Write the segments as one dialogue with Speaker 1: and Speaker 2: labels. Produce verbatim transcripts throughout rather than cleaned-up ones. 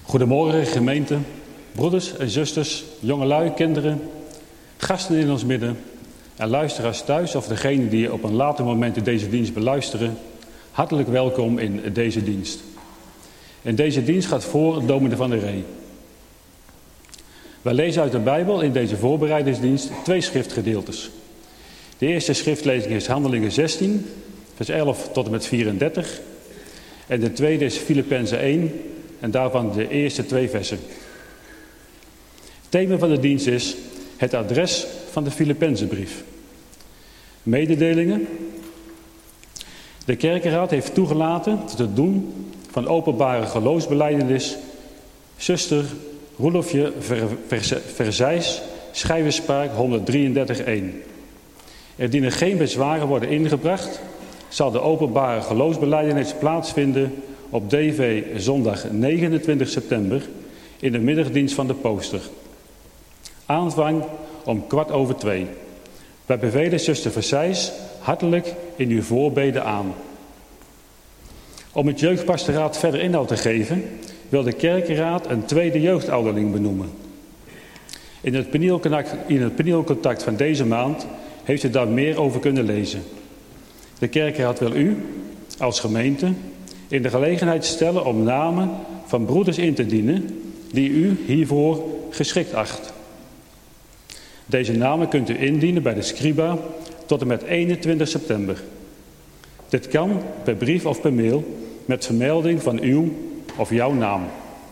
Speaker 1: Goedemorgen gemeente, broeders en zusters, jongelui, kinderen, gasten in ons midden en luisteraars thuis of degenen die op een later moment deze dienst beluisteren. Hartelijk welkom in deze dienst. In deze dienst gaat voor dominee van der Ree. Wij lezen uit de Bijbel in deze voorbereidingsdienst twee schriftgedeeltes. De eerste schriftlezing is Handelingen zestien, vers elf tot en met vierendertig. En de tweede is Filippenzen één en daarvan de eerste twee versen. Het thema van de dienst is het adres van de Filippenzenbrief. Mededelingen. De kerkenraad heeft toegelaten tot het doen van openbare geloofsbelijdenis zuster Roelofje Verzijs, schrijverspraak honderddrieëndertig één. Indien er geen bezwaren worden ingebracht, zal de openbare geloofsbelijdenis plaatsvinden op D V zondag negenentwintig september in de middagdienst van de Pooster. Aanvang om kwart over twee. Wij bevelen zuster Verzijs hartelijk in uw voorbeden aan. Om het jeugdpastoraat verder inhoud te geven, wil de kerkenraad een tweede jeugdouderling benoemen. In het paneelcontact, in het paneelcontact van deze maand heeft u daar meer over kunnen lezen. De kerkenraad wil u, als gemeente, in de gelegenheid stellen om namen van broeders in te dienen die u hiervoor geschikt acht. Deze namen kunt u indienen bij de Scriba tot en met eenentwintig september. Dit kan per brief of per mail met vermelding van uw of jouw naam.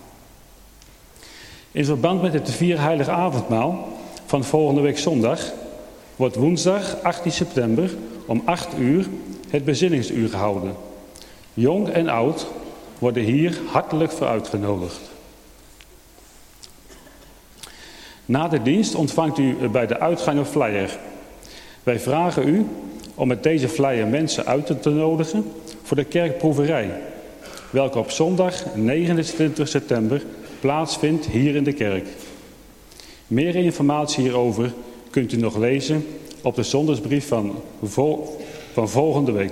Speaker 1: In verband met het vierheilige avondmaal van volgende week zondag wordt woensdag achttien september om acht uur het bezinningsuur gehouden. Jong en oud worden hier hartelijk voor uitgenodigd. Na de dienst ontvangt u bij de uitgang een flyer. Wij vragen u om met deze flyer mensen uit te nodigen voor de kerkproeverij, welke op zondag negenentwintig september plaatsvindt hier in de kerk. Meer informatie hierover kunt u nog lezen op de zondagsbrief van, vo- van volgende week.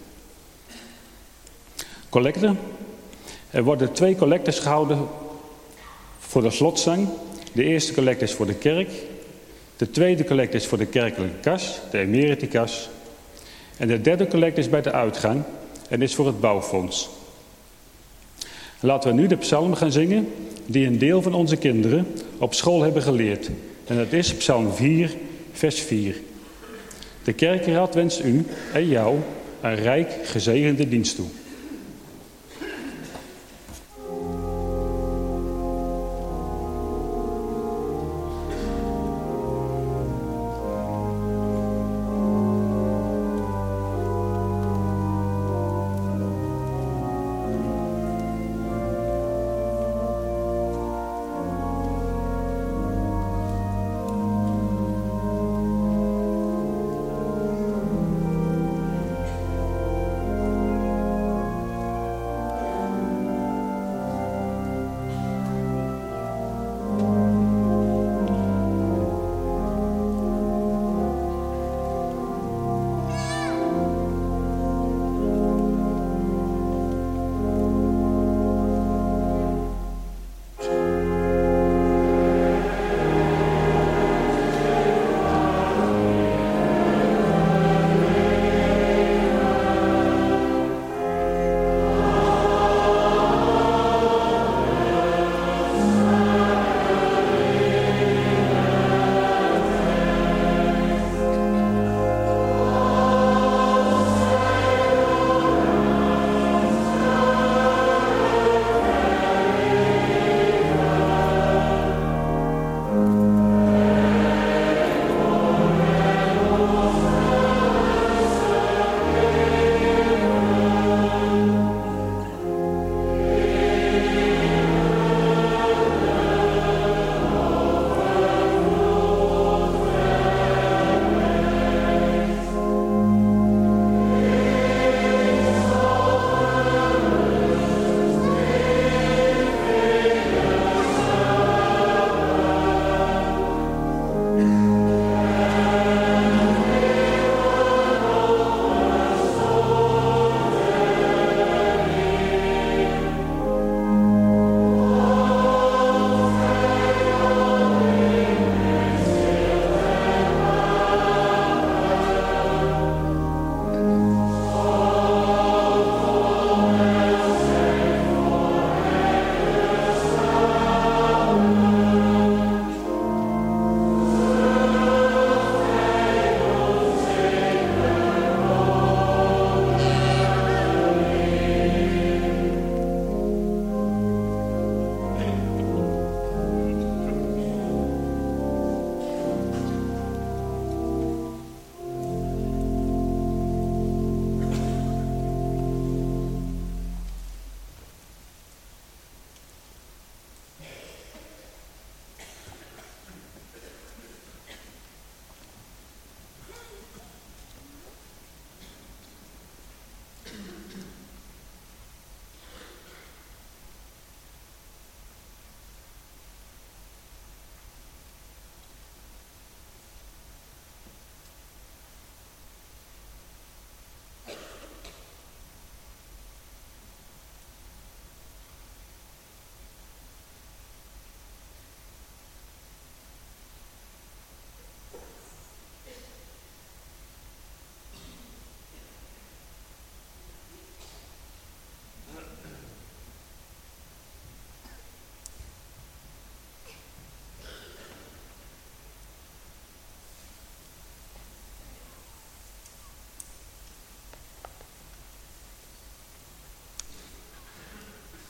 Speaker 1: Collecte. Er worden twee collectes gehouden voor de slotzang. De eerste collecte is voor de kerk. De tweede collecte is voor de kerkelijke kas, de emeritikas. En de derde collecte is bij de uitgang en is voor het bouwfonds. Laten we nu de psalm gaan zingen die een deel van onze kinderen op school hebben geleerd. En dat is psalm vier, vers vier. De kerkenraad wenst u en jou een rijk gezegende dienst toe.
Speaker 2: Thank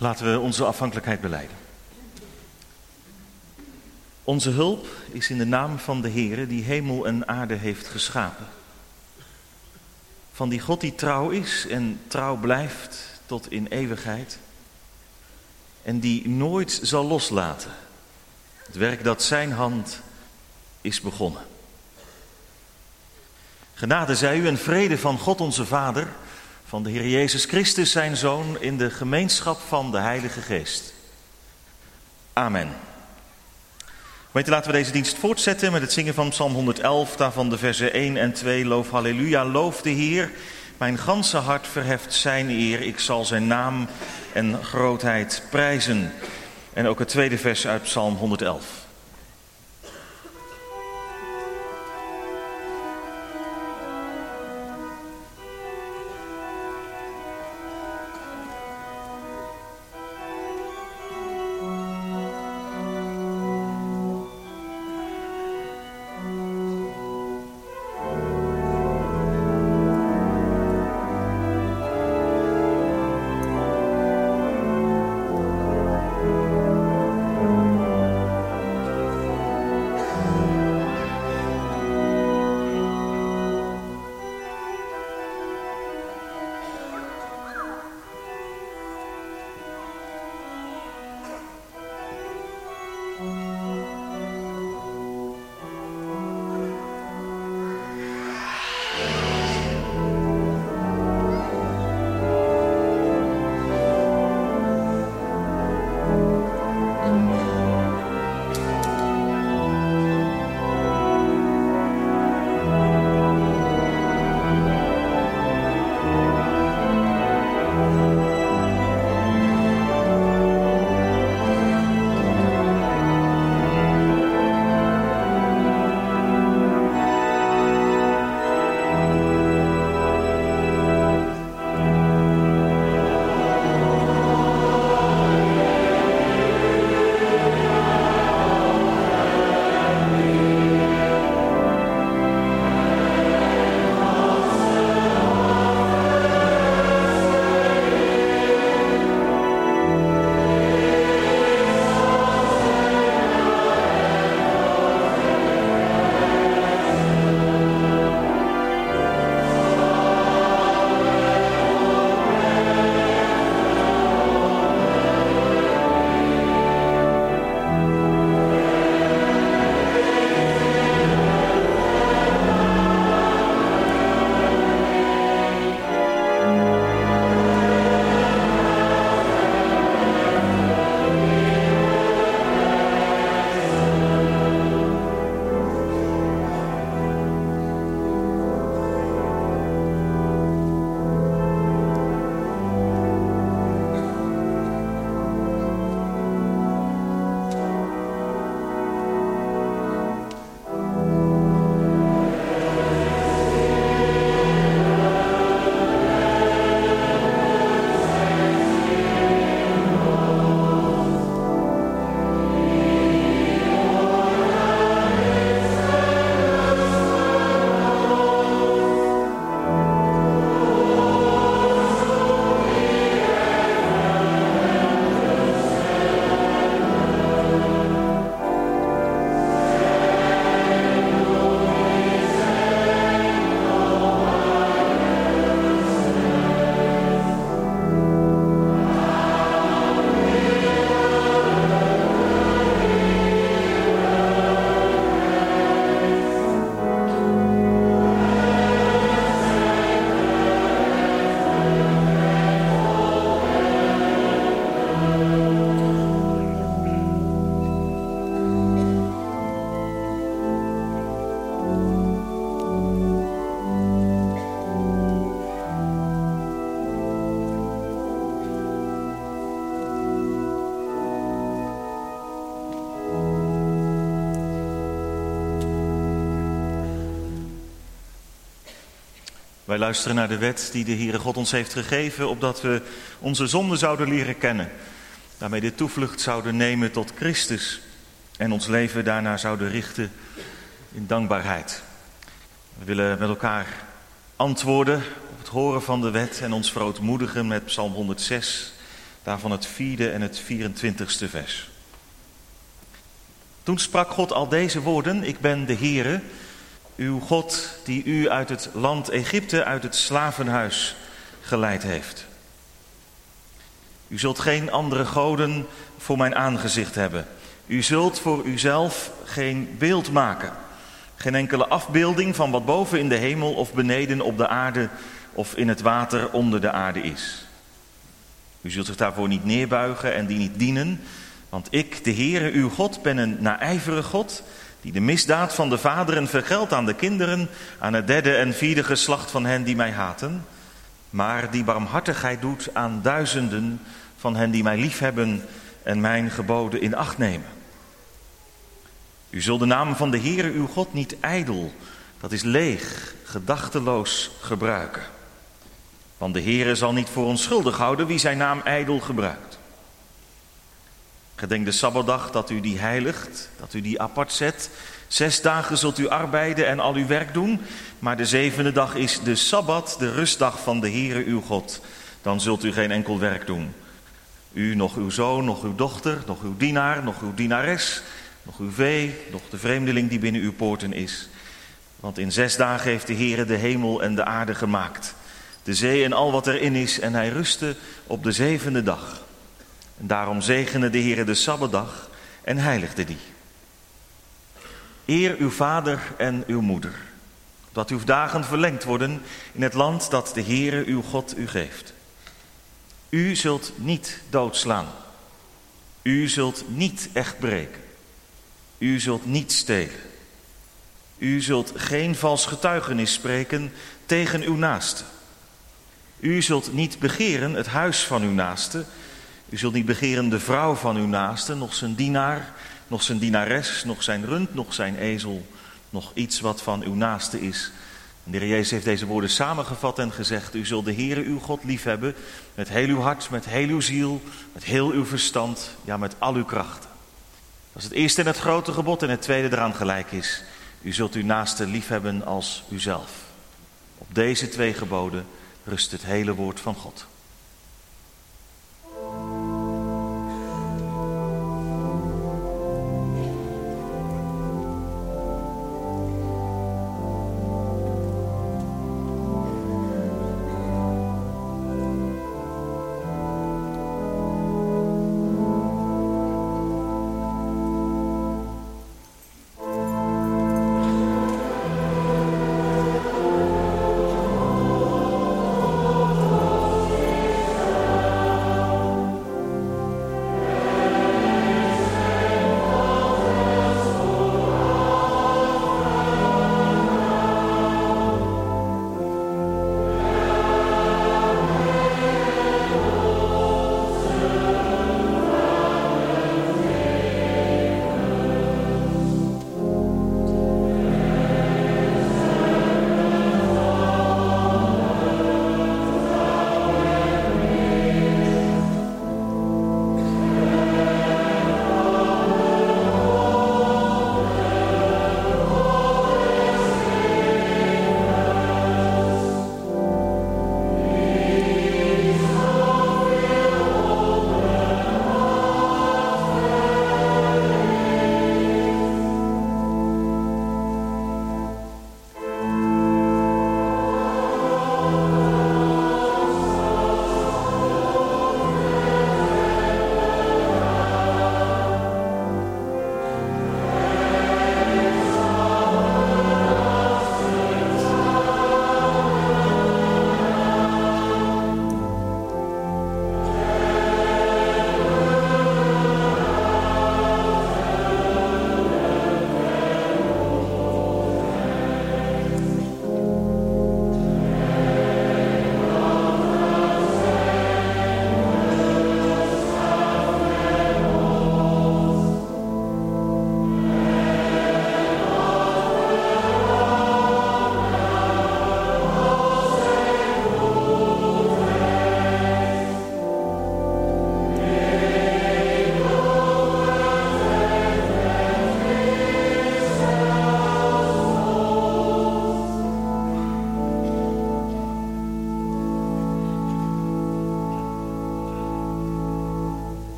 Speaker 2: Laten we onze afhankelijkheid belijden. Onze hulp is in de naam van de Heere die hemel en aarde heeft geschapen. Van die God die trouw is en trouw blijft tot in eeuwigheid. En die nooit zal loslaten. Het werk dat zijn hand is begonnen. Genade zij u en vrede van God onze Vader, van de Heer Jezus Christus zijn Zoon, in de gemeenschap van de Heilige Geest. Amen. Gemeente, laten we deze dienst voortzetten met het zingen van Psalm honderdelf, daarvan de versen één en twee. Loof halleluja, loof de Heer. Mijn ganse hart verheft zijn eer. Ik zal zijn naam en grootheid prijzen. En ook het tweede vers uit Psalm honderdelf. Wij luisteren naar de wet die de Heere God ons heeft gegeven, opdat we onze zonden zouden leren kennen. Daarmee de toevlucht zouden nemen tot Christus en ons leven daarna zouden richten in dankbaarheid. We willen met elkaar antwoorden op het horen van de wet en ons verootmoedigen met Psalm honderdzes, Daarvan het vierde en het vierentwintigste vers. Toen sprak God al deze woorden: ik ben de Heere, uw God, die u uit het land Egypte, uit het slavenhuis geleid heeft. U zult geen andere goden voor mijn aangezicht hebben. U zult voor uzelf geen beeld maken. Geen enkele afbeelding van wat boven in de hemel of beneden op de aarde of in het water onder de aarde is. U zult zich daarvoor niet neerbuigen en die niet dienen. Want ik, de Heere, uw God, ben een naijverig God, die de misdaad van de vaderen vergeldt aan de kinderen, aan het derde en vierde geslacht van hen die mij haten, maar die barmhartigheid doet aan duizenden van hen die mij liefhebben en mijn geboden in acht nemen. U zult de naam van de Heere uw God niet ijdel, dat is leeg, gedachteloos gebruiken. Want de Heere zal niet voor onschuldig houden wie zijn naam ijdel gebruikt. Gedenk de Sabbatdag dat u die heiligt, dat u die apart zet. Zes dagen zult u arbeiden en al uw werk doen, maar de zevende dag is de Sabbat, de rustdag van de Heere uw God. Dan zult u geen enkel werk doen. U, nog uw zoon, nog uw dochter, nog uw dienaar, nog uw dienares, nog uw vee, nog de vreemdeling die binnen uw poorten is. Want in zes dagen heeft de Heere de hemel en de aarde gemaakt, de zee en al wat erin is, en hij rustte op de zevende dag. En daarom zegende de Heere de Sabbatdag en heiligde die. Eer uw vader en uw moeder, dat uw dagen verlengd worden in het land dat de Heere uw God u geeft. U zult niet doodslaan. U zult niet echt breken. U zult niet stelen. U zult geen vals getuigenis spreken tegen uw naaste. U zult niet begeren het huis van uw naaste. U zult niet begeren de vrouw van uw naaste, nog zijn dienaar, nog zijn dienares, nog zijn rund, nog zijn ezel, nog iets wat van uw naaste is. En de Heer Jezus heeft deze woorden samengevat en gezegd: u zult de Heere uw God liefhebben met heel uw hart, met heel uw ziel, met heel uw verstand, ja, met al uw krachten. Dat is het eerste en het grote gebod, en het tweede eraan gelijk is: u zult uw naaste liefhebben als uzelf. Op deze twee geboden rust het hele woord van God.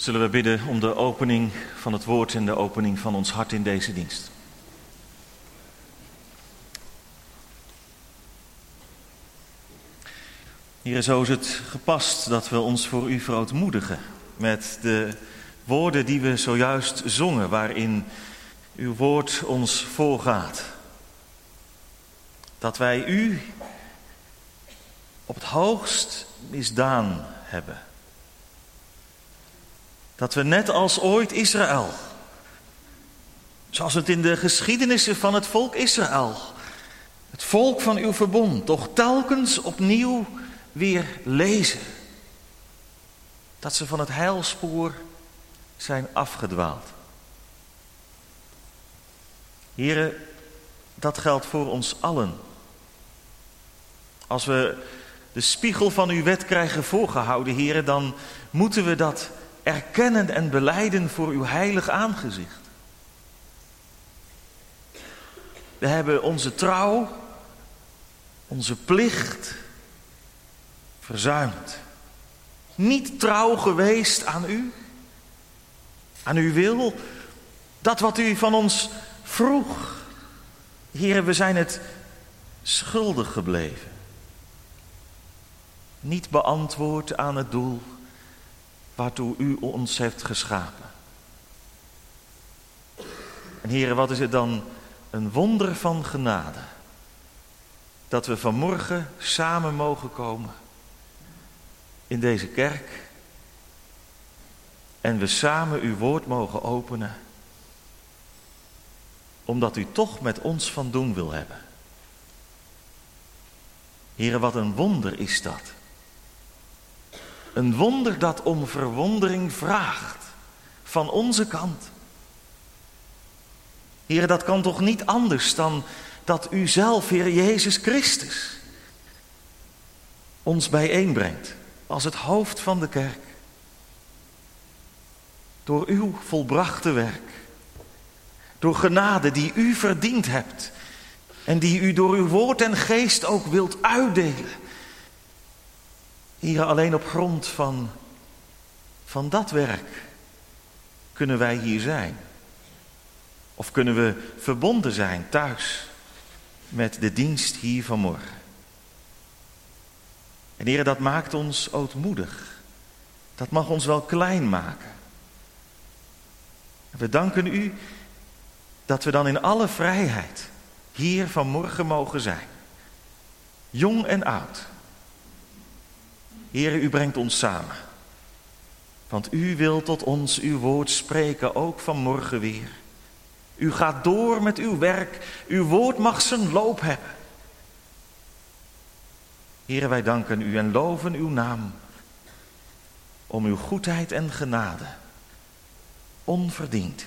Speaker 2: Zullen we bidden om de opening van het woord en de opening van ons hart in deze dienst. Heere, zo is het gepast dat we ons voor u verootmoedigen met de woorden die we zojuist zongen, waarin uw woord ons voorgaat. Dat wij u op het hoogst misdaan hebben. Dat we net als ooit Israël, zoals het in de geschiedenissen van het volk Israël, het volk van uw verbond, toch telkens opnieuw weer lezen. Dat ze van het heilspoor zijn afgedwaald. Here, dat geldt voor ons allen. Als we de spiegel van uw wet krijgen voorgehouden, Here, dan moeten we dat erkennen en belijden voor uw heilig aangezicht. We hebben onze trouw, onze plicht verzuimd. Niet trouw geweest aan u, aan uw wil, dat wat u van ons vroeg. Heere, we zijn het schuldig gebleven. Niet beantwoord aan het doel waartoe u ons heeft geschapen. En Heere, wat is het dan een wonder van genade, dat we vanmorgen samen mogen komen in deze kerk en we samen uw woord mogen openen, omdat u toch met ons van doen wil hebben. Heere, wat een wonder is dat. Een wonder dat om verwondering vraagt van onze kant. Heere, dat kan toch niet anders dan dat u zelf, Heer Jezus Christus, ons bijeenbrengt als het hoofd van de kerk. Door uw volbrachte werk. Door genade die u verdiend hebt. En die u door uw woord en geest ook wilt uitdelen. Heere, alleen op grond van, van dat werk kunnen wij hier zijn. Of kunnen we verbonden zijn thuis met de dienst hier vanmorgen. En Heere, dat maakt ons ootmoedig. Dat mag ons wel klein maken. We danken u dat we dan in alle vrijheid hier vanmorgen mogen zijn. Jong en oud. Heere, u brengt ons samen. Want u wilt tot ons uw woord spreken, ook vanmorgen weer. U gaat door met uw werk. Uw woord mag zijn loop hebben. Heere, wij danken u en loven uw naam. Om uw goedheid en genade. Onverdiend.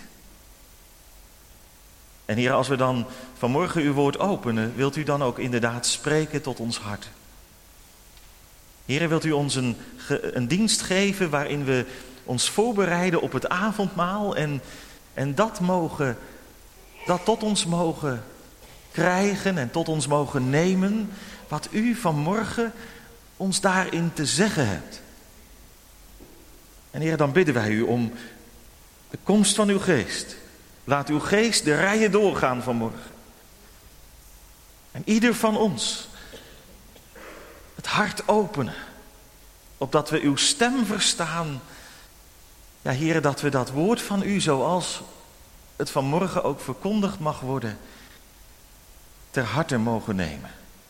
Speaker 2: En Heere, als we dan vanmorgen uw woord openen, wilt u dan ook inderdaad spreken tot ons hart. Heere, wilt u ons een, een dienst geven waarin we ons voorbereiden op het avondmaal en, en dat mogen, dat tot ons mogen krijgen en tot ons mogen nemen, wat u vanmorgen ons daarin te zeggen hebt. En Heere, dan bidden wij u om de komst van uw geest. Laat uw geest de rijen doorgaan vanmorgen. En ieder van ons het hart openen, opdat we uw stem verstaan. Ja, Heere, dat we dat woord van u, zoals het vanmorgen ook verkondigd mag worden, ter harte mogen nemen.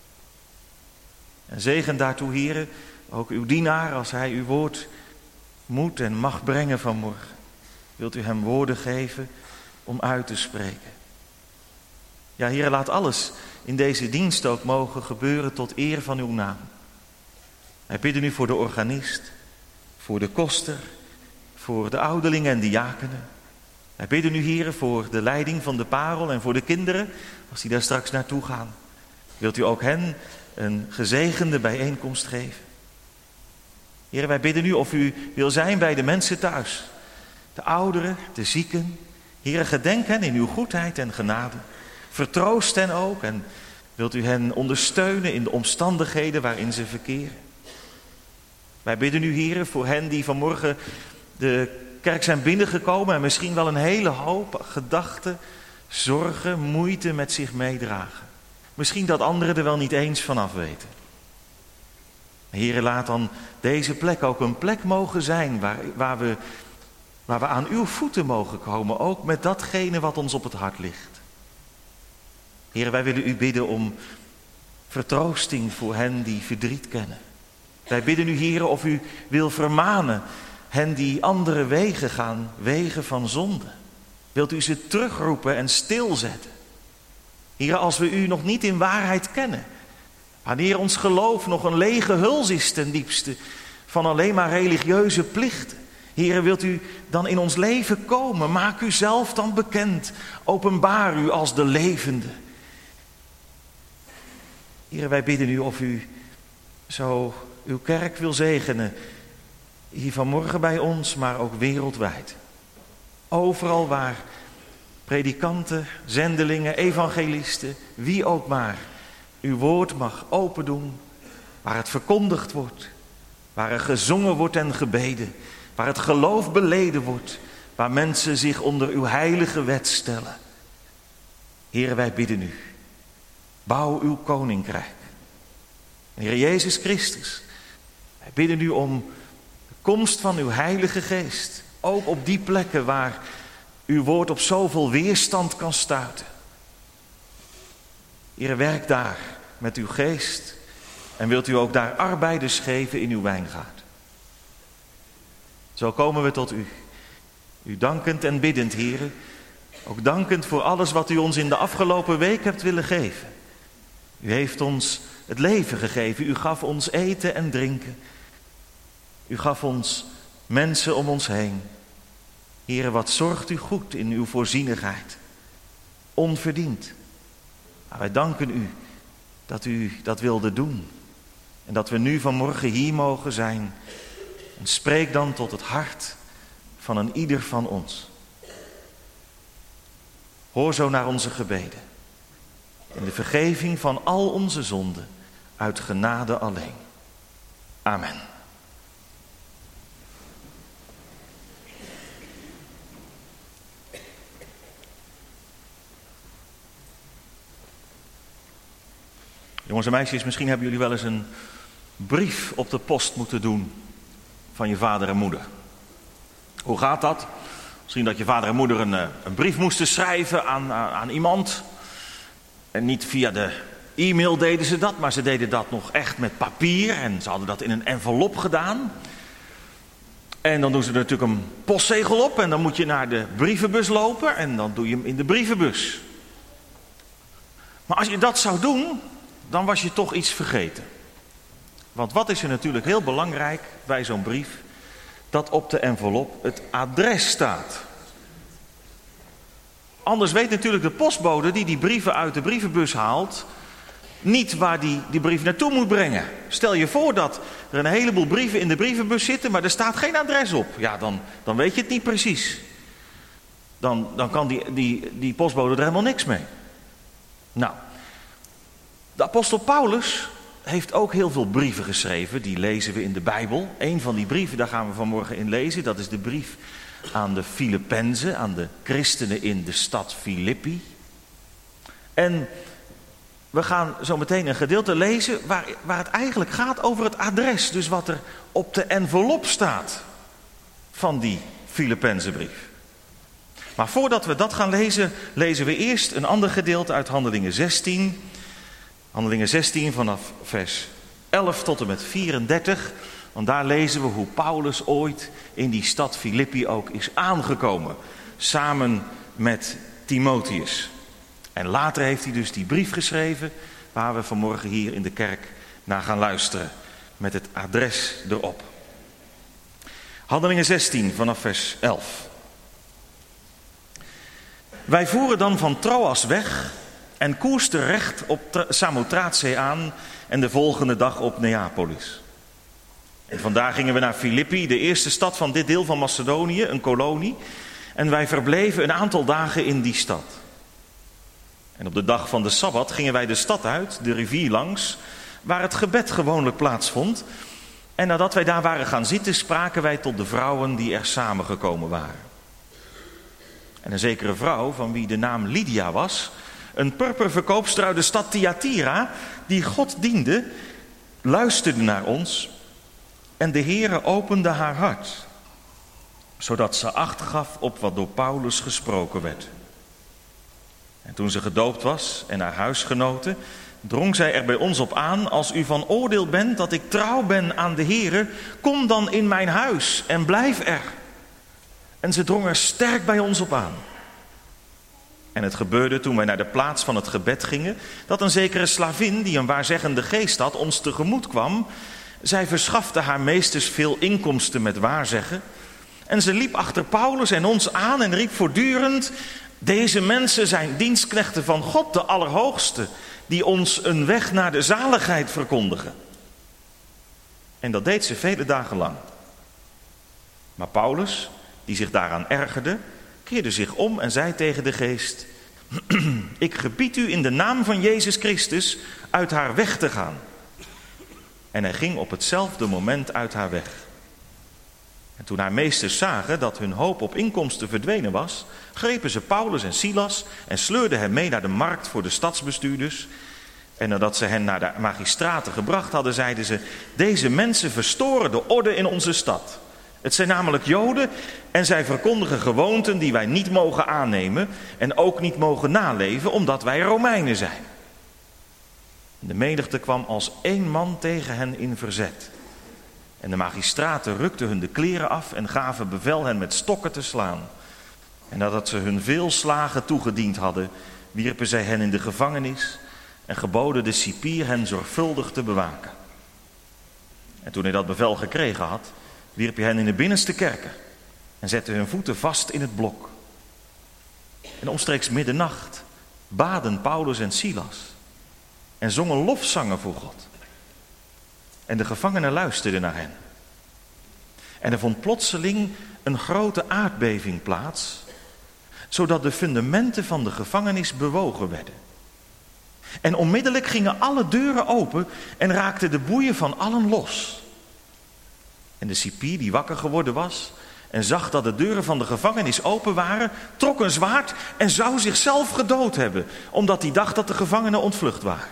Speaker 2: En zegen daartoe, Heere, ook uw dienaar, als hij uw woord moet en mag brengen vanmorgen. Wilt u hem woorden geven om uit te spreken. Ja, Heere, laat alles in deze dienst ook mogen gebeuren tot eer van uw naam. Wij bidden u voor de organist, voor de koster, voor de ouderlingen en diakenen. Wij bidden u, Heere, voor de leiding van de parel en voor de kinderen, als die daar straks naartoe gaan. Wilt u ook hen een gezegende bijeenkomst geven. Heere, wij bidden u of u wil zijn bij de mensen thuis. De ouderen, de zieken. Heere, gedenk hen in uw goedheid en genade. Vertroost hen ook en wilt u hen ondersteunen in de omstandigheden waarin ze verkeren. Wij bidden u, Heere, voor hen die vanmorgen de kerk zijn binnengekomen en misschien wel een hele hoop gedachten, zorgen, moeite met zich meedragen. Misschien dat anderen er wel niet eens vanaf weten. Heere, laat dan deze plek ook een plek mogen zijn waar, waar, we, waar we aan uw voeten mogen komen. Ook met datgene wat ons op het hart ligt. Heere, wij willen u bidden om vertroosting voor hen die verdriet kennen. Wij bidden u, Heere, of u wil vermanen hen die andere wegen gaan, wegen van zonde. Wilt u ze terugroepen en stilzetten? Heere, als we u nog niet in waarheid kennen, wanneer ons geloof nog een lege huls is ten diepste van alleen maar religieuze plichten. Heere, wilt u dan in ons leven komen? Maak u zelf dan bekend. Openbaar u als de levende. Heere, wij bidden u of u zo uw kerk wil zegenen. Hier vanmorgen bij ons, maar ook wereldwijd. Overal waar predikanten, zendelingen, evangelisten, wie ook maar uw woord mag open doen, waar het verkondigd wordt, waar er gezongen wordt en gebeden, waar het geloof beleden wordt, waar mensen zich onder uw heilige wet stellen. Heere, wij bidden u, bouw uw koninkrijk. Heere Jezus Christus, wij bidden u om de komst van uw heilige geest, ook op die plekken waar uw woord op zoveel weerstand kan stuiten. Heere, werk daar met uw geest en wilt u ook daar arbeiders geven in uw wijngaard. Zo komen we tot u, u dankend en biddend, Heere, ook dankend voor alles wat u ons in de afgelopen week hebt willen geven. U heeft ons het leven gegeven, u gaf ons eten en drinken. U gaf ons mensen om ons heen. Heere, wat zorgt u goed in uw voorzienigheid. Onverdiend. Maar wij danken u dat u dat wilde doen. En dat we nu vanmorgen hier mogen zijn. En spreek dan tot het hart van een ieder van ons. Hoor zo naar onze gebeden. In de vergeving van al onze zonden. Uit genade alleen. Amen. Jongens en meisjes, misschien hebben jullie wel eens een brief op de post moeten doen van je vader en moeder. Hoe gaat dat? Misschien dat je vader en moeder een, een brief moesten schrijven aan, aan, aan iemand. En niet via de e-mail deden ze dat, maar ze deden dat nog echt met papier. En ze hadden dat in een envelop gedaan. En dan doen ze er natuurlijk een postzegel op en dan moet je naar de brievenbus lopen en dan doe je hem in de brievenbus. Maar als je dat zou doen, dan was je toch iets vergeten. Want wat is er natuurlijk heel belangrijk bij zo'n brief? Dat op de envelop het adres staat. Anders weet natuurlijk de postbode die die brieven uit de brievenbus haalt niet waar die die brief naartoe moet brengen. Stel je voor dat er een heleboel brieven in de brievenbus zitten, maar er staat geen adres op. Ja, dan, dan weet je het niet precies. Dan, dan kan die, die, die postbode er helemaal niks mee. Nou, de apostel Paulus heeft ook heel veel brieven geschreven. Die lezen we in de Bijbel. Eén van die brieven, daar gaan we vanmorgen in lezen. Dat is de brief aan de Filippenzen, aan de christenen in de stad Filippi. En we gaan zo meteen een gedeelte lezen waar, waar het eigenlijk gaat over het adres. Dus wat er op de envelop staat van die Filippenzenbrief. Maar voordat we dat gaan lezen, lezen we eerst een ander gedeelte uit Handelingen zestien. Handelingen zestien vanaf vers elf tot en met vierendertig. Want daar lezen we hoe Paulus ooit in die stad Filippi ook is aangekomen. Samen met Timotheus. En later heeft hij dus die brief geschreven waar we vanmorgen hier in de kerk naar gaan luisteren. Met het adres erop. Handelingen zestien vanaf vers elf. Wij voeren dan van Troas weg en koersten recht op Samothrace aan en de volgende dag op Neapolis. En vandaar gingen we naar Filippi, de eerste stad van dit deel van Macedonië, een kolonie. En wij verbleven een aantal dagen in die stad. En op de dag van de Sabbat gingen wij de stad uit, de rivier langs, waar het gebed gewoonlijk plaatsvond. En nadat wij daar waren gaan zitten, spraken wij tot de vrouwen die er samengekomen waren. En een zekere vrouw, van wie de naam Lydia was, een purperverkoopster uit de stad Thyatira, die God diende, luisterde naar ons en de Heere opende haar hart, zodat ze acht gaf op wat door Paulus gesproken werd. En toen ze gedoopt was en haar huisgenoten, drong zij er bij ons op aan: als u van oordeel bent dat ik trouw ben aan de Heere, kom dan in mijn huis en blijf er. En ze drong er sterk bij ons op aan. En het gebeurde toen wij naar de plaats van het gebed gingen, dat een zekere slavin die een waarzeggende geest had ons tegemoet kwam. Zij verschafte haar meesters veel inkomsten met waarzeggen. En ze liep achter Paulus en ons aan en riep voortdurend: deze mensen zijn dienstknechten van God, de Allerhoogste, die ons een weg naar de zaligheid verkondigen. En dat deed ze vele dagen lang. Maar Paulus, die zich daaraan ergerde, keerde zich om en zei tegen de geest: ik gebied u in de naam van Jezus Christus uit haar weg te gaan. En hij ging op hetzelfde moment uit haar weg. En toen haar meesters zagen dat hun hoop op inkomsten verdwenen was, grepen ze Paulus en Silas en sleurden hen mee naar de markt voor de stadsbestuurders. En nadat ze hen naar de magistraten gebracht hadden, zeiden ze: deze mensen verstoren de orde in onze stad. Het zijn namelijk Joden en zij verkondigen gewoonten die wij niet mogen aannemen en ook niet mogen naleven, omdat wij Romeinen zijn. De menigte kwam als één man tegen hen in verzet. En de magistraten rukten hun de kleren af en gaven bevel hen met stokken te slaan. En nadat ze hun veel slagen toegediend hadden, wierpen zij hen in de gevangenis en geboden de cipier hen zorgvuldig te bewaken. En toen hij dat bevel gekregen had, wierp hij hen in de binnenste kerker en zette hun voeten vast in het blok. En omstreeks middernacht baden Paulus en Silas en zongen lofzangen voor God. En de gevangenen luisterden naar hen. En er vond plotseling een grote aardbeving plaats, zodat de fundamenten van de gevangenis bewogen werden. En onmiddellijk gingen alle deuren open en raakten de boeien van allen los. En de cipier die wakker geworden was en zag dat de deuren van de gevangenis open waren, trok een zwaard en zou zichzelf gedood hebben, omdat hij dacht dat de gevangenen ontvlucht waren.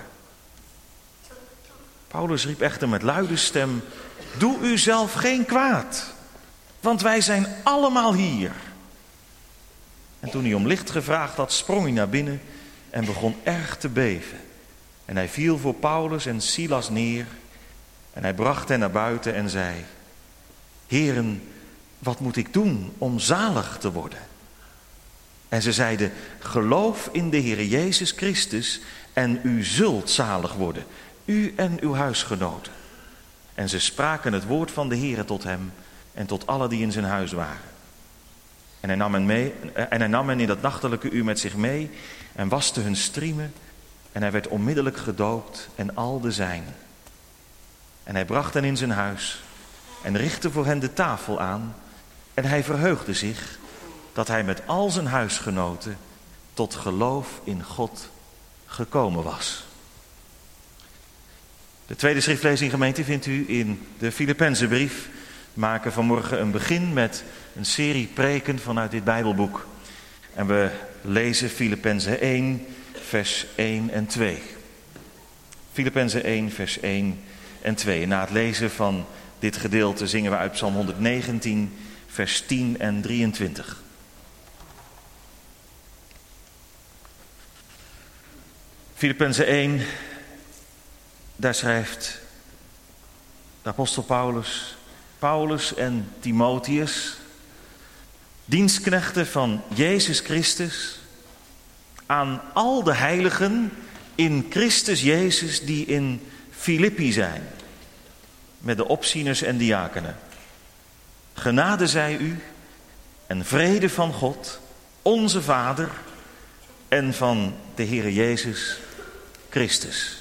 Speaker 2: Paulus riep echter met luide stem: doe u zelf geen kwaad, want wij zijn allemaal hier. En toen hij om licht gevraagd had, sprong hij naar binnen en begon erg te beven. En hij viel voor Paulus en Silas neer en hij bracht hen naar buiten en zei: Heren, wat moet ik doen om zalig te worden? En ze zeiden: geloof in de Heer Jezus Christus en u zult zalig worden, u en uw huisgenoten. En ze spraken het woord van de Heere tot hem en tot alle die in zijn huis waren. En hij nam hen, mee, en hij nam hen in dat nachtelijke uur met zich mee en waste hun striemen. En hij werd onmiddellijk gedoopt en al de zijnen. En hij bracht hen in zijn huis en richtte voor hen de tafel aan. En hij verheugde zich dat hij met al zijn huisgenoten tot geloof in God gekomen was. De tweede schriftlezing, gemeente, vindt u in de Filippenzenbrief. We maken vanmorgen een begin met een serie preken vanuit dit Bijbelboek. En we lezen Filippenzen één, vers één en twee. Filippenzen één, vers één en twee. En na het lezen van dit gedeelte zingen we uit Psalm honderdnegentien, vers tien en drieëntwintig. Filippenzen één, daar schrijft de apostel Paulus: Paulus en Timotheus, dienstknechten van Jezus Christus, aan al de heiligen in Christus Jezus die in Filippi zijn, met de opzieners en diakenen. Genade zij u en vrede van God, onze Vader, en van de Heere Jezus Christus.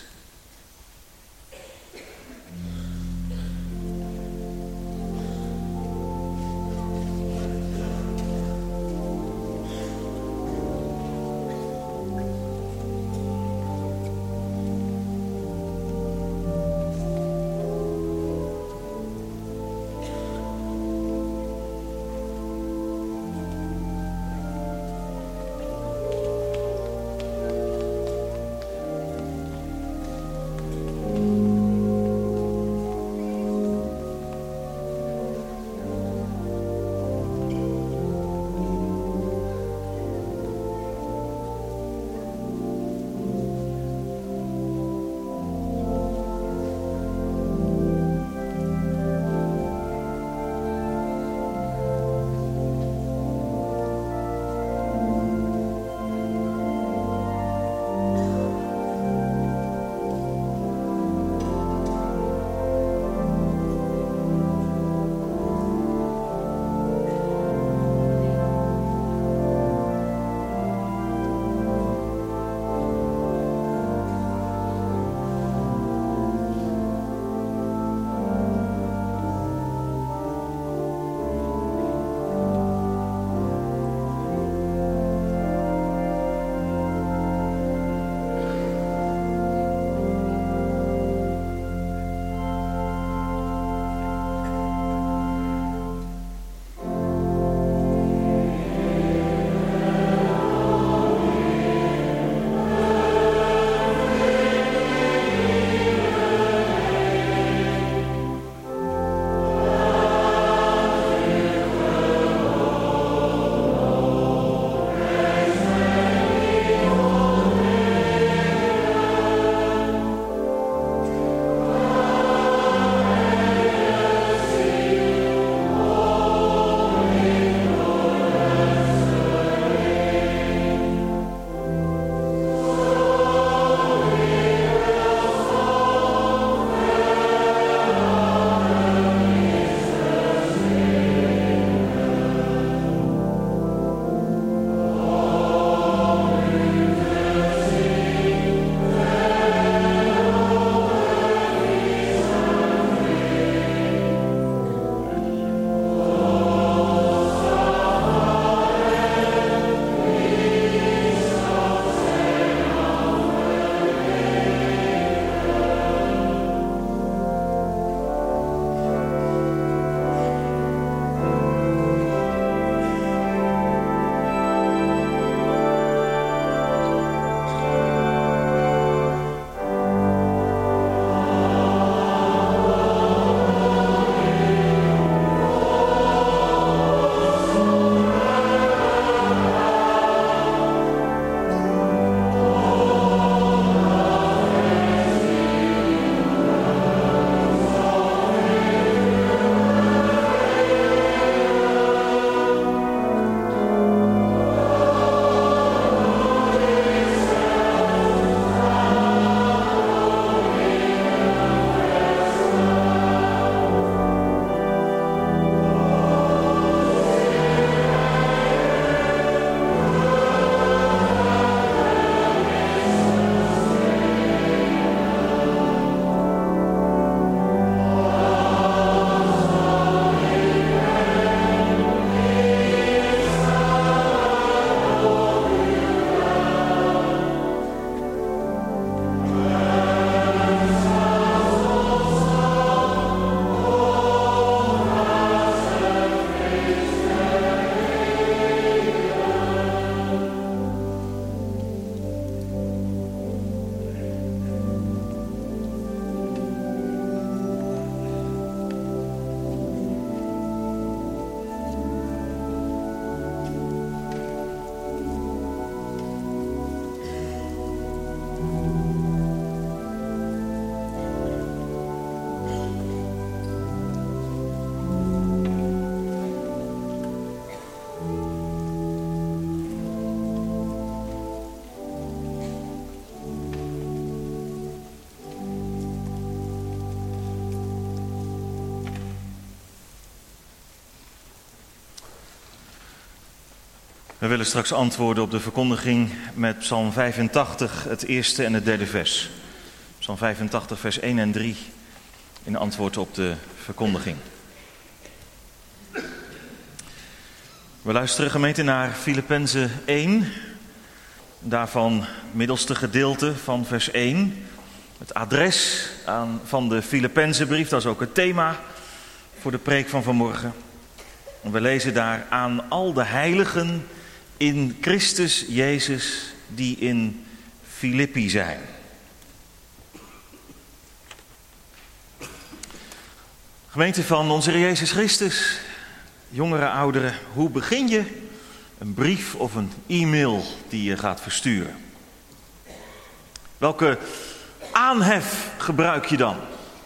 Speaker 2: We willen straks antwoorden op de verkondiging met Psalm vijfentachtig, het eerste en het derde vers. Psalm vijfentachtig, vers één en drie, in antwoord op de verkondiging. We luisteren, gemeente, naar Filippenzen één. Daarvan het middelste gedeelte van vers één. Het adres aan, van de Filippenzenbrief, dat is ook het thema voor de preek van vanmorgen. We lezen daar: aan al de heiligen in Christus Jezus die in Filippi zijn. Gemeente van onze Heer Jezus Christus, jongeren, ouderen, hoe begin je een brief of een e-mail die je gaat versturen? Welke aanhef gebruik je dan?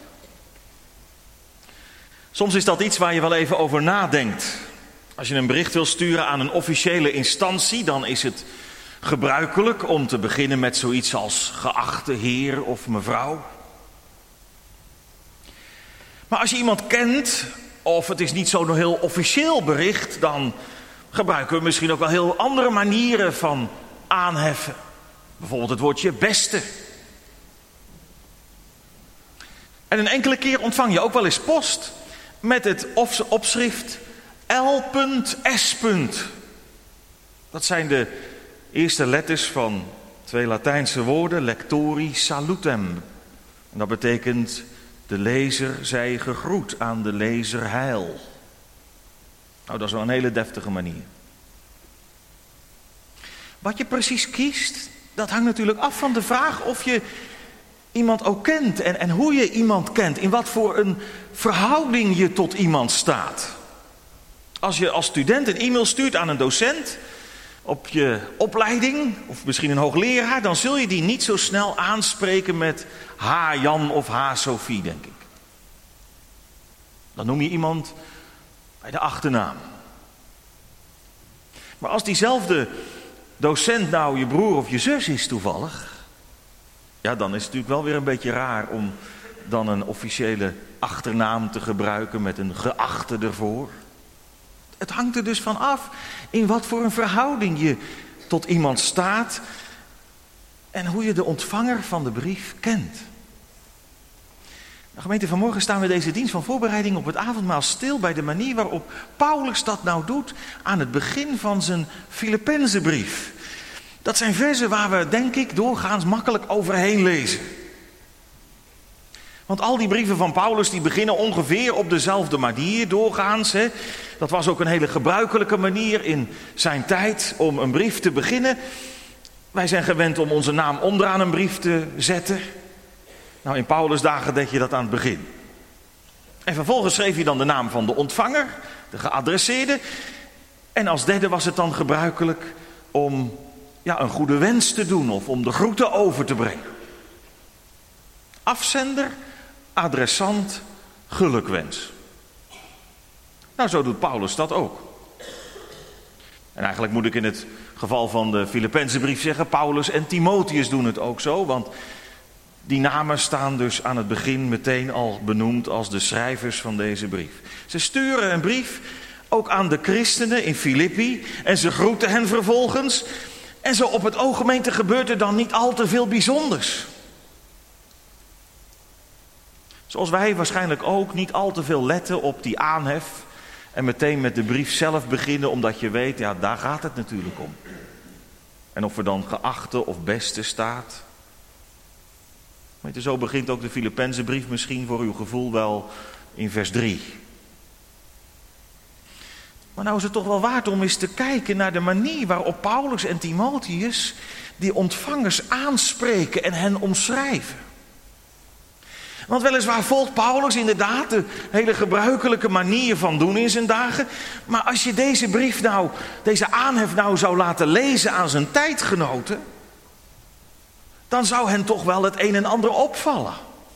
Speaker 2: Soms is dat iets waar je wel even over nadenkt. Als je een bericht wil sturen aan een officiële instantie, dan is het gebruikelijk om te beginnen met zoiets als geachte heer of mevrouw. Maar als je iemand kent, of het is niet zo'n heel officieel bericht, dan gebruiken we misschien ook wel heel andere manieren van aanheffen. Bijvoorbeeld het woordje beste. En een enkele keer ontvang je ook wel eens post met het opschrift L S. Dat zijn de eerste letters van twee Latijnse woorden, lectori salutem. En dat betekent: de lezer zij gegroet, aan de lezer heil. Nou, dat is wel een hele deftige manier. Wat je precies kiest, dat hangt natuurlijk af van de vraag of je iemand ook kent. En, en hoe je iemand kent, in wat voor een verhouding je tot iemand staat. Als je als student een e-mail stuurt aan een docent op je opleiding, of misschien een hoogleraar, dan zul je die niet zo snel aanspreken met H. Jan of H. Sophie, denk ik. Dan noem je iemand bij de achternaam. Maar als diezelfde docent nou je broer of je zus is toevallig, ja, dan is het natuurlijk wel weer een beetje raar om dan een officiële achternaam te gebruiken met een geachte ervoor. Het hangt er dus van af in wat voor een verhouding je tot iemand staat en hoe je de ontvanger van de brief kent. Nou, gemeente, vanmorgen staan we deze dienst van voorbereiding op het avondmaal stil bij de manier waarop Paulus dat nou doet aan het begin van zijn Filippenzenbrief. Dat zijn verzen waar we, denk ik, doorgaans makkelijk overheen lezen. Want al die brieven van Paulus die beginnen ongeveer op dezelfde manier doorgaans. Hè. Dat was ook een hele gebruikelijke manier in zijn tijd om een brief te beginnen. Wij zijn gewend om onze naam onderaan een brief te zetten. Nou, in Paulus' dagen deed je dat aan het begin. En vervolgens schreef je dan de naam van de ontvanger, de geadresseerde. En als derde was het dan gebruikelijk om ja, een goede wens te doen of om de groeten over te brengen. Afzender, adressant, gelukwens. Nou, zo doet Paulus dat ook. En eigenlijk moet ik in het geval van de Filippenzenbrief zeggen, Paulus en Timotheus doen het ook zo, want die namen staan dus aan het begin meteen al benoemd als de schrijvers van deze brief. Ze sturen een brief ook aan de christenen in Filippi en ze groeten hen vervolgens. En zo op het oog, gemeente, gebeurt er dan niet al te veel bijzonders. Zoals wij waarschijnlijk ook niet al te veel letten op die aanhef en meteen met de brief zelf beginnen, omdat je weet, ja, daar gaat het natuurlijk om. En of er dan geachte of beste staat. Weet je, zo begint ook de Filippenzenbrief misschien voor uw gevoel wel in vers drie. Maar nou is het toch wel waard om eens te kijken naar de manier waarop Paulus en Timotheus die ontvangers aanspreken en hen omschrijven. Want weliswaar volgt Paulus inderdaad de hele gebruikelijke manier van doen in zijn dagen. Maar als je deze brief nou, deze aanhef nou zou laten lezen aan zijn tijdgenoten, dan zou hen toch wel het een en ander opvallen.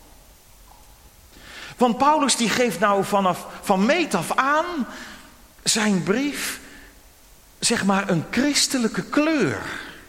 Speaker 2: Want Paulus die geeft nou vanaf van meet af aan zijn brief, zeg maar, een christelijke kleur.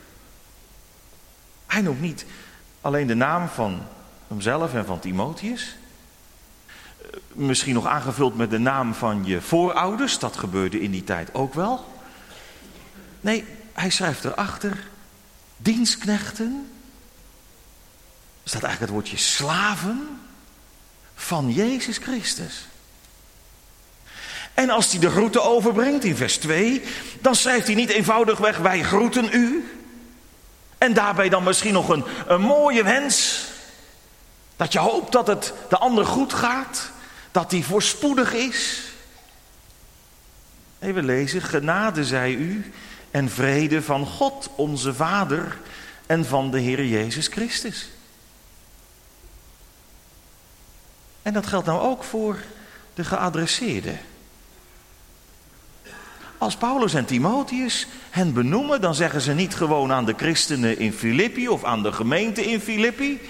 Speaker 2: Hij noemt niet alleen de naam van hemzelf en van Timotheus. Misschien nog aangevuld met de naam van je voorouders. Dat gebeurde in die tijd ook wel. Nee, hij schrijft erachter, dienstknechten. Er staat eigenlijk het woordje slaven van Jezus Christus. En als hij de groeten overbrengt in vers twee, dan schrijft hij niet eenvoudigweg, wij groeten u. En daarbij dan misschien nog een, een mooie wens. Dat je hoopt dat het de ander goed gaat. Dat die voorspoedig is. Nee, we lezen, genade zij u en vrede van God onze Vader en van de Heer Jezus Christus. En dat geldt nou ook voor de geadresseerden. Als Paulus en Timotheus hen benoemen, dan zeggen ze niet gewoon aan de christenen in Filippi of aan de gemeente in Filippi.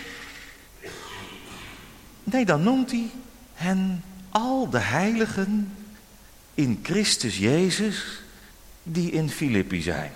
Speaker 2: Nee, dan noemt hij hen al de heiligen in Christus Jezus die in Filippi zijn.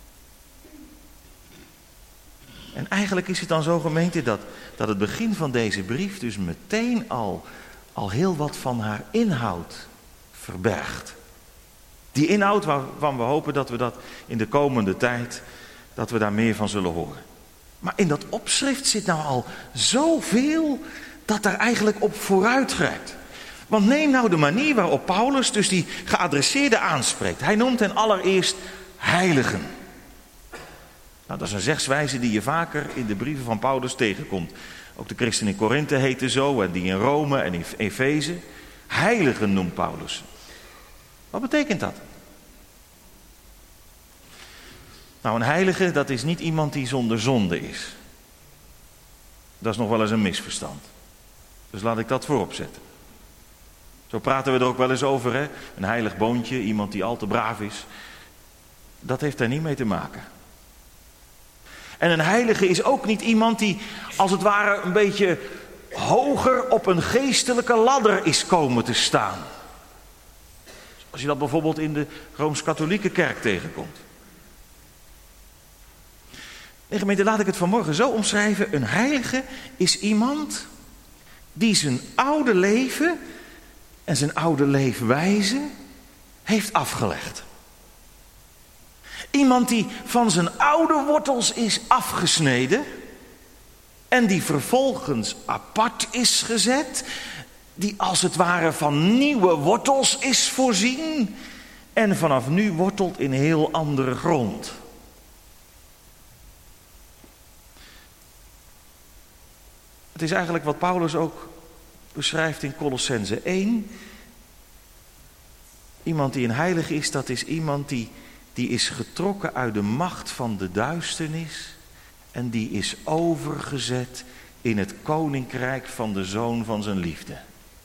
Speaker 2: En eigenlijk is het dan zo, gemeente, dat, dat het begin van deze brief dus meteen al, al heel wat van haar inhoud verbergt. Die inhoud waarvan we hopen dat we dat in de komende tijd, dat we daar meer van zullen horen. Maar in dat opschrift zit nou al zoveel dat daar eigenlijk op vooruit grijpt. Want neem nou de manier waarop Paulus dus die geadresseerde aanspreekt. Hij noemt hen allereerst heiligen. Nou, dat is een zegswijze die je vaker in de brieven van Paulus tegenkomt. Ook de christenen in Korinthe heten zo en die in Rome en in Efeze. Heiligen noemt Paulus. Wat betekent dat? Nou, een heilige, dat is niet iemand die zonder zonde is. Dat is nog wel eens een misverstand. Dus laat ik dat voorop zetten. Zo praten we er ook wel eens over, hè? Een heilig boontje, iemand die al te braaf is. Dat heeft daar niet mee te maken. En een heilige is ook niet iemand die, als het ware, een beetje hoger op een geestelijke ladder is komen te staan. Als je dat bijvoorbeeld in de Rooms-Katholieke kerk tegenkomt. Nee, gemeente, laat ik het vanmorgen zo omschrijven. Een heilige is iemand die zijn oude leven en zijn oude leefwijze heeft afgelegd. Iemand die van zijn oude wortels is afgesneden en die vervolgens apart is gezet, die als het ware van nieuwe wortels is voorzien en vanaf nu wortelt in heel andere grond. Het is eigenlijk wat Paulus ook beschrijft in Kolossenzen één. Iemand die een heilige is, dat is iemand die, die is getrokken uit de macht van de duisternis en die is overgezet in het koninkrijk van de Zoon van zijn liefde.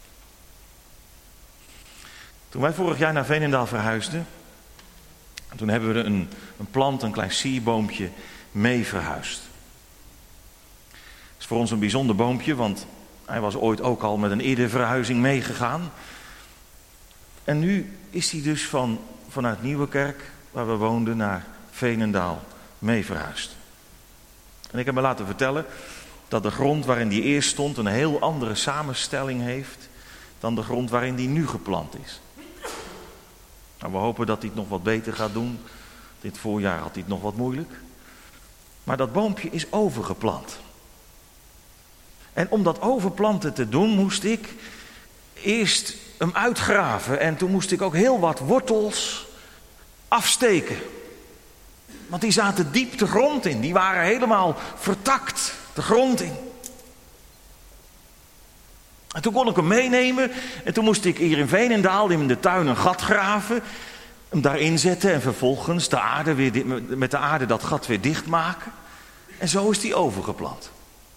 Speaker 2: Toen wij vorig jaar naar Veenendaal verhuisden, toen hebben we een, een plant, een klein sierboompje mee verhuisd. Dat is voor ons een bijzonder boompje, want hij was ooit ook al met een eerdere verhuizing meegegaan. En nu is hij dus van, vanuit Nieuwekerk, waar we woonden, naar Veenendaal mee verhuisd. En ik heb me laten vertellen dat de grond waarin die eerst stond een heel andere samenstelling heeft dan de grond waarin die nu geplant is. Nou, we hopen dat hij het nog wat beter gaat doen. Dit voorjaar had hij het nog wat moeilijk. Maar dat boompje is overgeplant. En om dat overplanten te doen moest ik eerst hem uitgraven. En toen moest ik ook heel wat wortels afsteken. Want die zaten diep de grond in. Die waren helemaal vertakt de grond in. En toen kon ik hem meenemen. En toen moest ik hier in Veenendaal in de tuin een gat graven. Hem daarin zetten en vervolgens de aarde weer, met de aarde dat gat weer dichtmaken. En zo is die overgeplant.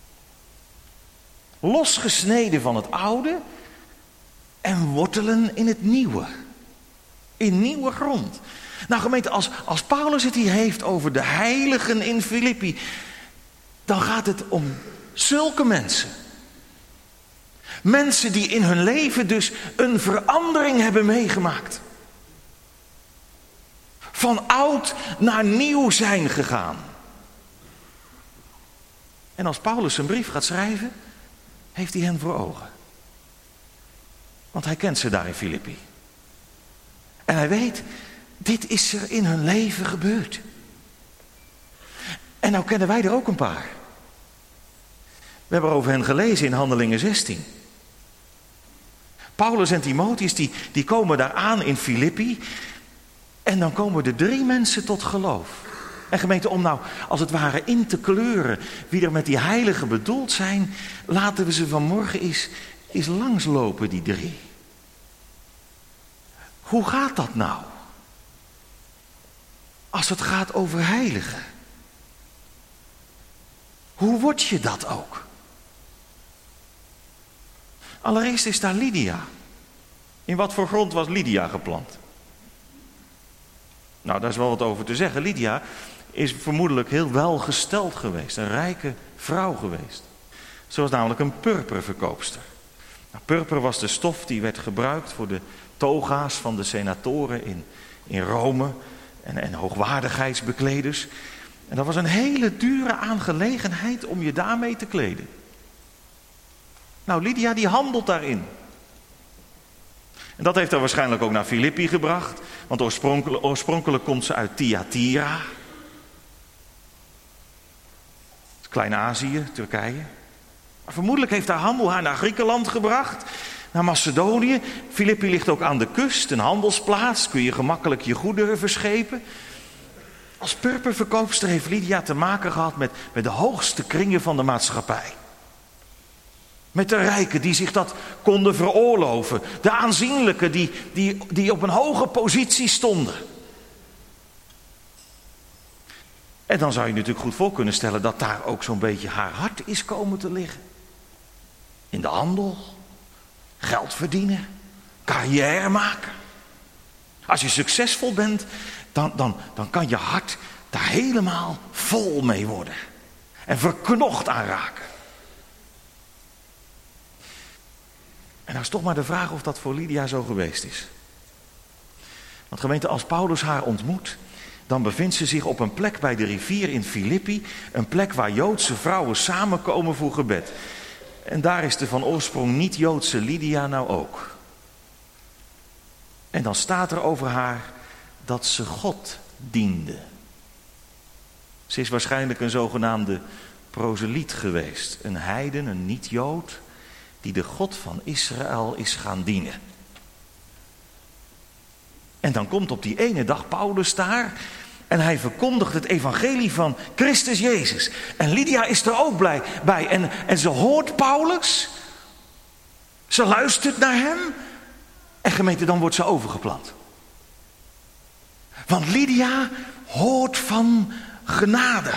Speaker 2: Losgesneden van het oude en wortelen in het nieuwe. In nieuwe grond. Nou gemeente, als, als Paulus het hier heeft over de heiligen in Filippi, dan gaat het om zulke mensen. Mensen die in hun leven dus een verandering hebben meegemaakt. Van oud naar nieuw zijn gegaan. En als Paulus een brief gaat schrijven, heeft hij hen voor ogen. Want hij kent ze daar in Filippi. En hij weet Dit is er in hun leven gebeurd. En nou kennen wij er ook een paar. We hebben over hen gelezen in Handelingen zestien. Paulus en Timotheus die, die komen daar aan in Filippi. En dan komen er drie mensen tot geloof. En gemeente, om nou als het ware in te kleuren wie er met die heiligen bedoeld zijn, laten we ze vanmorgen eens, eens langslopen, die drie. Hoe gaat dat nou? Als het gaat over heiligen. Hoe word je dat ook? Allereerst is daar Lydia. In wat voor grond was Lydia geplant? Nou, daar is wel wat over te zeggen. Lydia is vermoedelijk heel welgesteld geweest. Een rijke vrouw geweest. Ze was namelijk een purperverkoopster. Nou, purper was de stof die werd gebruikt voor de toga's van de senatoren in, in Rome. En, en hoogwaardigheidsbekleders. En dat was een hele dure aangelegenheid om je daarmee te kleden. Nou, Lydia die handelt daarin. En dat heeft haar waarschijnlijk ook naar Filippi gebracht. Want oorspronkelijk, oorspronkelijk komt ze uit Thyatira. Klein-Azië, Turkije. Maar vermoedelijk heeft haar handel haar naar Griekenland gebracht. Naar Macedonië. Filippi ligt ook aan de kust, een handelsplaats. Kun je gemakkelijk je goederen verschepen. Als purperverkoopster heeft Lydia te maken gehad met, met de hoogste kringen van de maatschappij. Met de rijken die zich dat konden veroorloven. De aanzienlijken die, die, die op een hoge positie stonden. En dan zou je natuurlijk goed voor kunnen stellen dat daar ook zo'n beetje haar hart is komen te liggen. In de handel, geld verdienen, carrière maken. Als je succesvol bent, dan, dan, dan kan je hart daar helemaal vol mee worden. En verknocht aan raken. En nou is toch maar de vraag of dat voor Lydia zo geweest is. Want gemeente, als Paulus haar ontmoet, dan bevindt ze zich op een plek bij de rivier in Filippi. Een plek waar Joodse vrouwen samenkomen voor gebed. En daar is de van oorsprong niet-Joodse Lydia nou ook. En dan staat er over haar dat ze God diende. Ze is waarschijnlijk een zogenaamde proseliet geweest. Een heiden, een niet-Jood, die de God van Israël is gaan dienen. En dan komt op die ene dag Paulus daar en hij verkondigt het evangelie van Christus Jezus. En Lydia is er ook blij bij. En, en ze hoort Paulus, ze luistert naar hem en gemeente, dan wordt ze overgeplant. Want Lydia hoort van genade.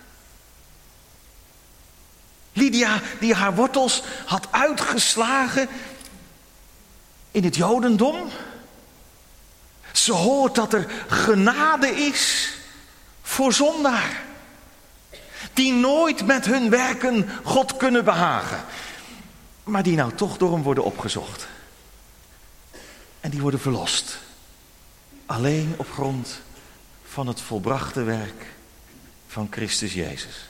Speaker 2: Lydia die haar wortels had uitgeslagen in het Jodendom. Ze hoort dat er genade is voor zondaar. Die nooit met hun werken God kunnen behagen. Maar die nou toch door hem worden opgezocht. En die worden verlost. Alleen op grond van het volbrachte werk van Christus Jezus.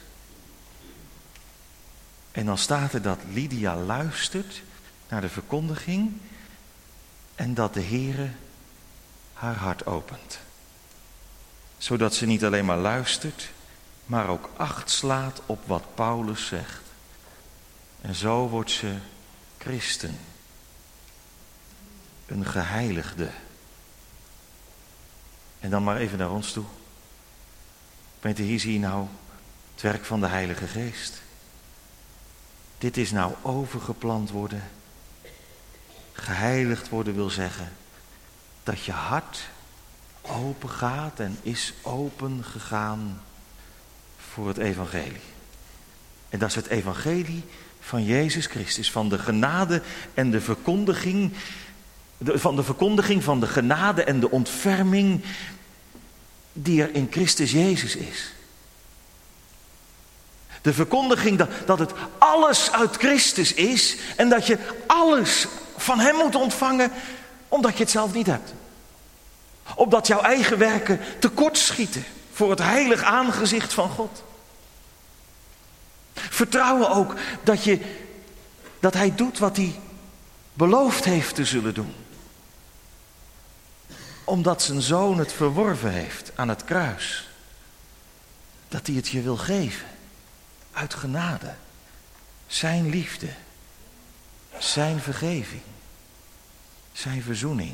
Speaker 2: En dan staat er dat Lydia luistert naar de verkondiging en dat de Heere haar hart opent. Zodat ze niet alleen maar luistert, maar ook acht slaat op wat Paulus zegt. En zo wordt ze christen. Een geheiligde. En dan maar even naar ons toe. Gemeente, hier zie je nou het werk van de Heilige Geest. Dit is nou overgeplant worden. Geheiligd worden wil zeggen dat je hart open gaat en is open gegaan voor het evangelie. En dat is het evangelie van Jezus Christus, van de genade en de verkondiging, van de verkondiging van de genade en de ontferming die er in Christus Jezus is. De verkondiging dat, dat het alles uit Christus is en dat je alles van hem moet ontvangen omdat je het zelf niet hebt. Opdat jouw eigen werken tekortschieten voor het heilig aangezicht van God. Vertrouwen ook dat, je, dat hij doet wat hij beloofd heeft te zullen doen. Omdat zijn zoon het verworven heeft aan het kruis. Dat hij het je wil geven. Uit genade. Zijn liefde. Zijn vergeving. Zijn verzoening.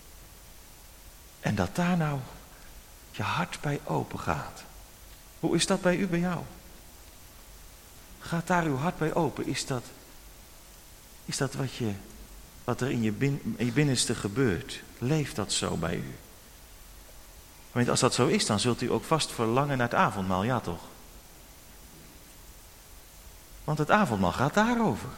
Speaker 2: En dat daar nou je hart bij open gaat. Hoe is dat bij u, bij jou? Gaat daar uw hart bij open? Is dat, is dat wat, je, wat er in je, bin, in je binnenste gebeurt? Leeft dat zo bij u? Want als dat zo is, dan zult u ook vast verlangen naar het avondmaal, ja toch? Want het avondmaal gaat daarover.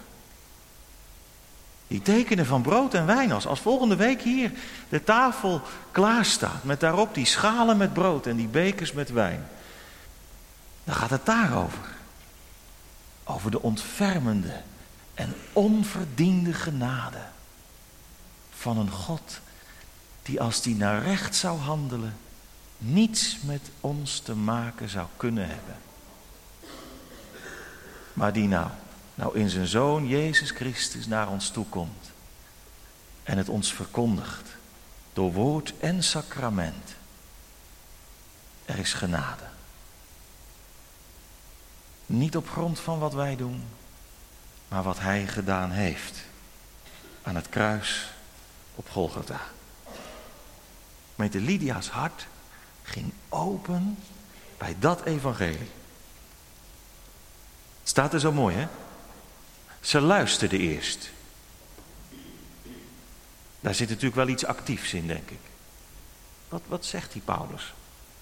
Speaker 2: Die tekenen van brood en wijn, als, als volgende week hier de tafel klaar staat, met daarop die schalen met brood en die bekers met wijn. Dan gaat het daarover. Over de ontfermende en onverdiende genade van een God die als die naar recht zou handelen, niets met ons te maken zou kunnen hebben. Maar die nou, nou in zijn Zoon Jezus Christus naar ons toe komt en het ons verkondigt door woord en sacrament. Er is genade. Niet op grond van wat wij doen, maar wat hij gedaan heeft aan het kruis op Golgotha. Met de Lydia's hart ging open bij dat evangelie. Het staat er zo mooi, hè? Ze luisterde eerst. Daar zit natuurlijk wel iets actiefs in, denk ik. Wat, wat zegt die Paulus?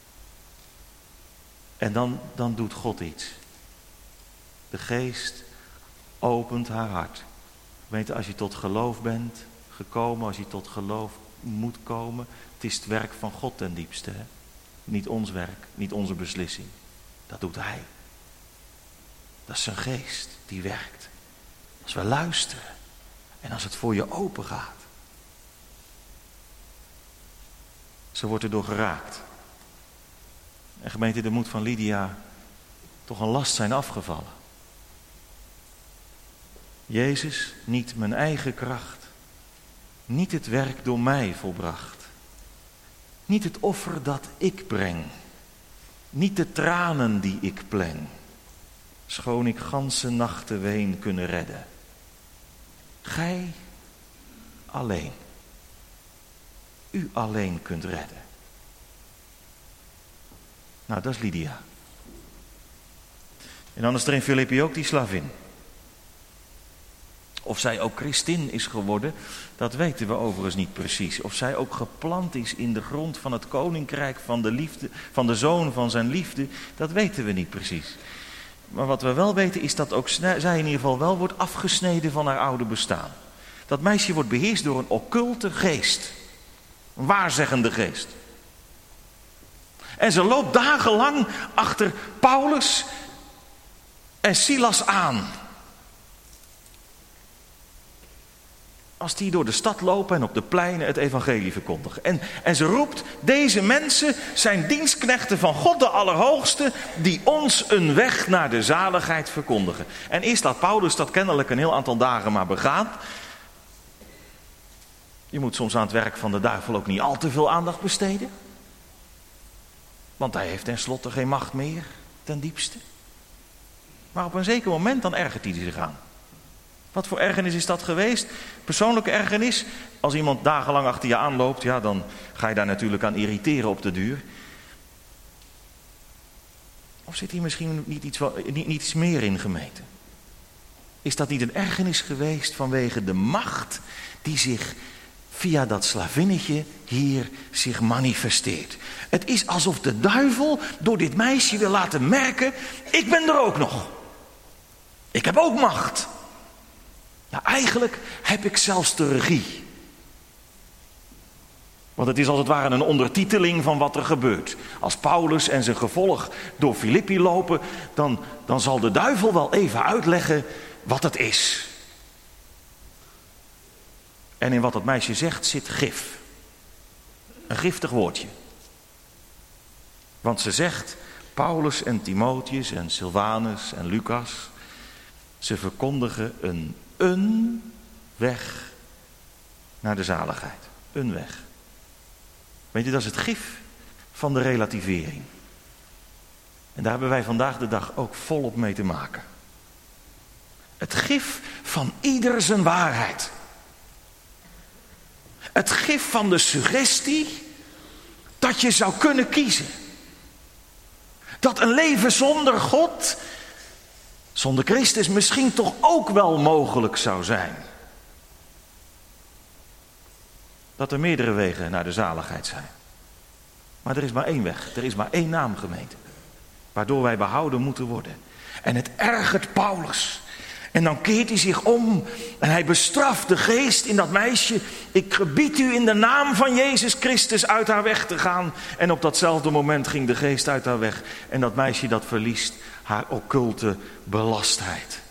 Speaker 2: En dan, dan doet God iets. De geest opent haar hart. Weet, als je tot geloof bent gekomen, als je tot geloof moet komen, het is het werk van God ten diepste. Hè? Niet ons werk, niet onze beslissing. Dat doet hij. Dat is zijn geest die werkt. Als we luisteren en als het voor je open gaat. Ze wordt erdoor geraakt. En gemeente, de moed van Lydia toch een last zijn afgevallen. Jezus, niet mijn eigen kracht, niet het werk door mij volbracht. Niet het offer dat ik breng, niet de tranen die ik pleng. Schoon ik ganse nachten ween kunnen redden. Gij alleen. U alleen kunt redden. Nou, dat is Lydia. En dan is er in Filippi ook die slavin. Of zij ook Christin is geworden, dat weten we overigens niet precies. Of zij ook geplant is in de grond van het koninkrijk van de liefde, van de zoon van zijn liefde, dat weten we niet precies. Maar wat we wel weten is dat ook zij in ieder geval wel wordt afgesneden van haar oude bestaan. Dat meisje wordt beheerst door een occulte geest. Een waarzeggende geest. En ze loopt dagenlang achter Paulus en Silas aan. Als die door de stad lopen en op de pleinen het evangelie verkondigen. En, en ze roept, deze mensen zijn dienstknechten van God de Allerhoogste, die ons een weg naar de zaligheid verkondigen. En eerst laat Paulus dat kennelijk een heel aantal dagen maar begaan. Je moet soms aan het werk van de duivel ook niet al te veel aandacht besteden. Want hij heeft tenslotte geen macht meer, ten diepste. Maar op een zeker moment dan ergert hij zich aan. Wat voor ergernis is dat geweest? Persoonlijke ergernis. Als iemand dagenlang achter je aanloopt, ja, dan ga je daar natuurlijk aan irriteren op de duur. Of zit hier misschien niet iets, niet, niet iets meer in, gemeente? Is dat niet een ergernis geweest vanwege de macht die zich via dat slavinnetje hier zich manifesteert? Het is alsof de duivel door dit meisje wil laten merken, ik ben er ook nog. Ik heb ook macht. Nou, eigenlijk heb ik zelfs de regie. Want het is als het ware een ondertiteling van wat er gebeurt. Als Paulus en zijn gevolg door Filippi lopen, dan, dan zal de duivel wel even uitleggen wat het is. En in wat het meisje zegt zit gif. Een giftig woordje. Want ze zegt, Paulus en Timotheus en Silvanus en Lucas, ze verkondigen een, een weg naar de zaligheid. Een weg. Weet je, dat is het gif van de relativering. En daar hebben wij vandaag de dag ook volop mee te maken. Het gif van ieder zijn waarheid. Het gif van de suggestie dat je zou kunnen kiezen. Dat een leven zonder God, zonder Christus misschien toch ook wel mogelijk zou zijn. Dat er meerdere wegen naar de zaligheid zijn. Maar er is maar één weg, er is maar één naam, gemeente. Waardoor wij behouden moeten worden. En het ergert Paulus. En dan keert hij zich om en hij bestraft de geest in dat meisje. Ik gebied u in de naam van Jezus Christus uit haar weg te gaan. En op datzelfde moment ging de geest uit haar weg. En dat meisje dat verliest haar occulte belastheid.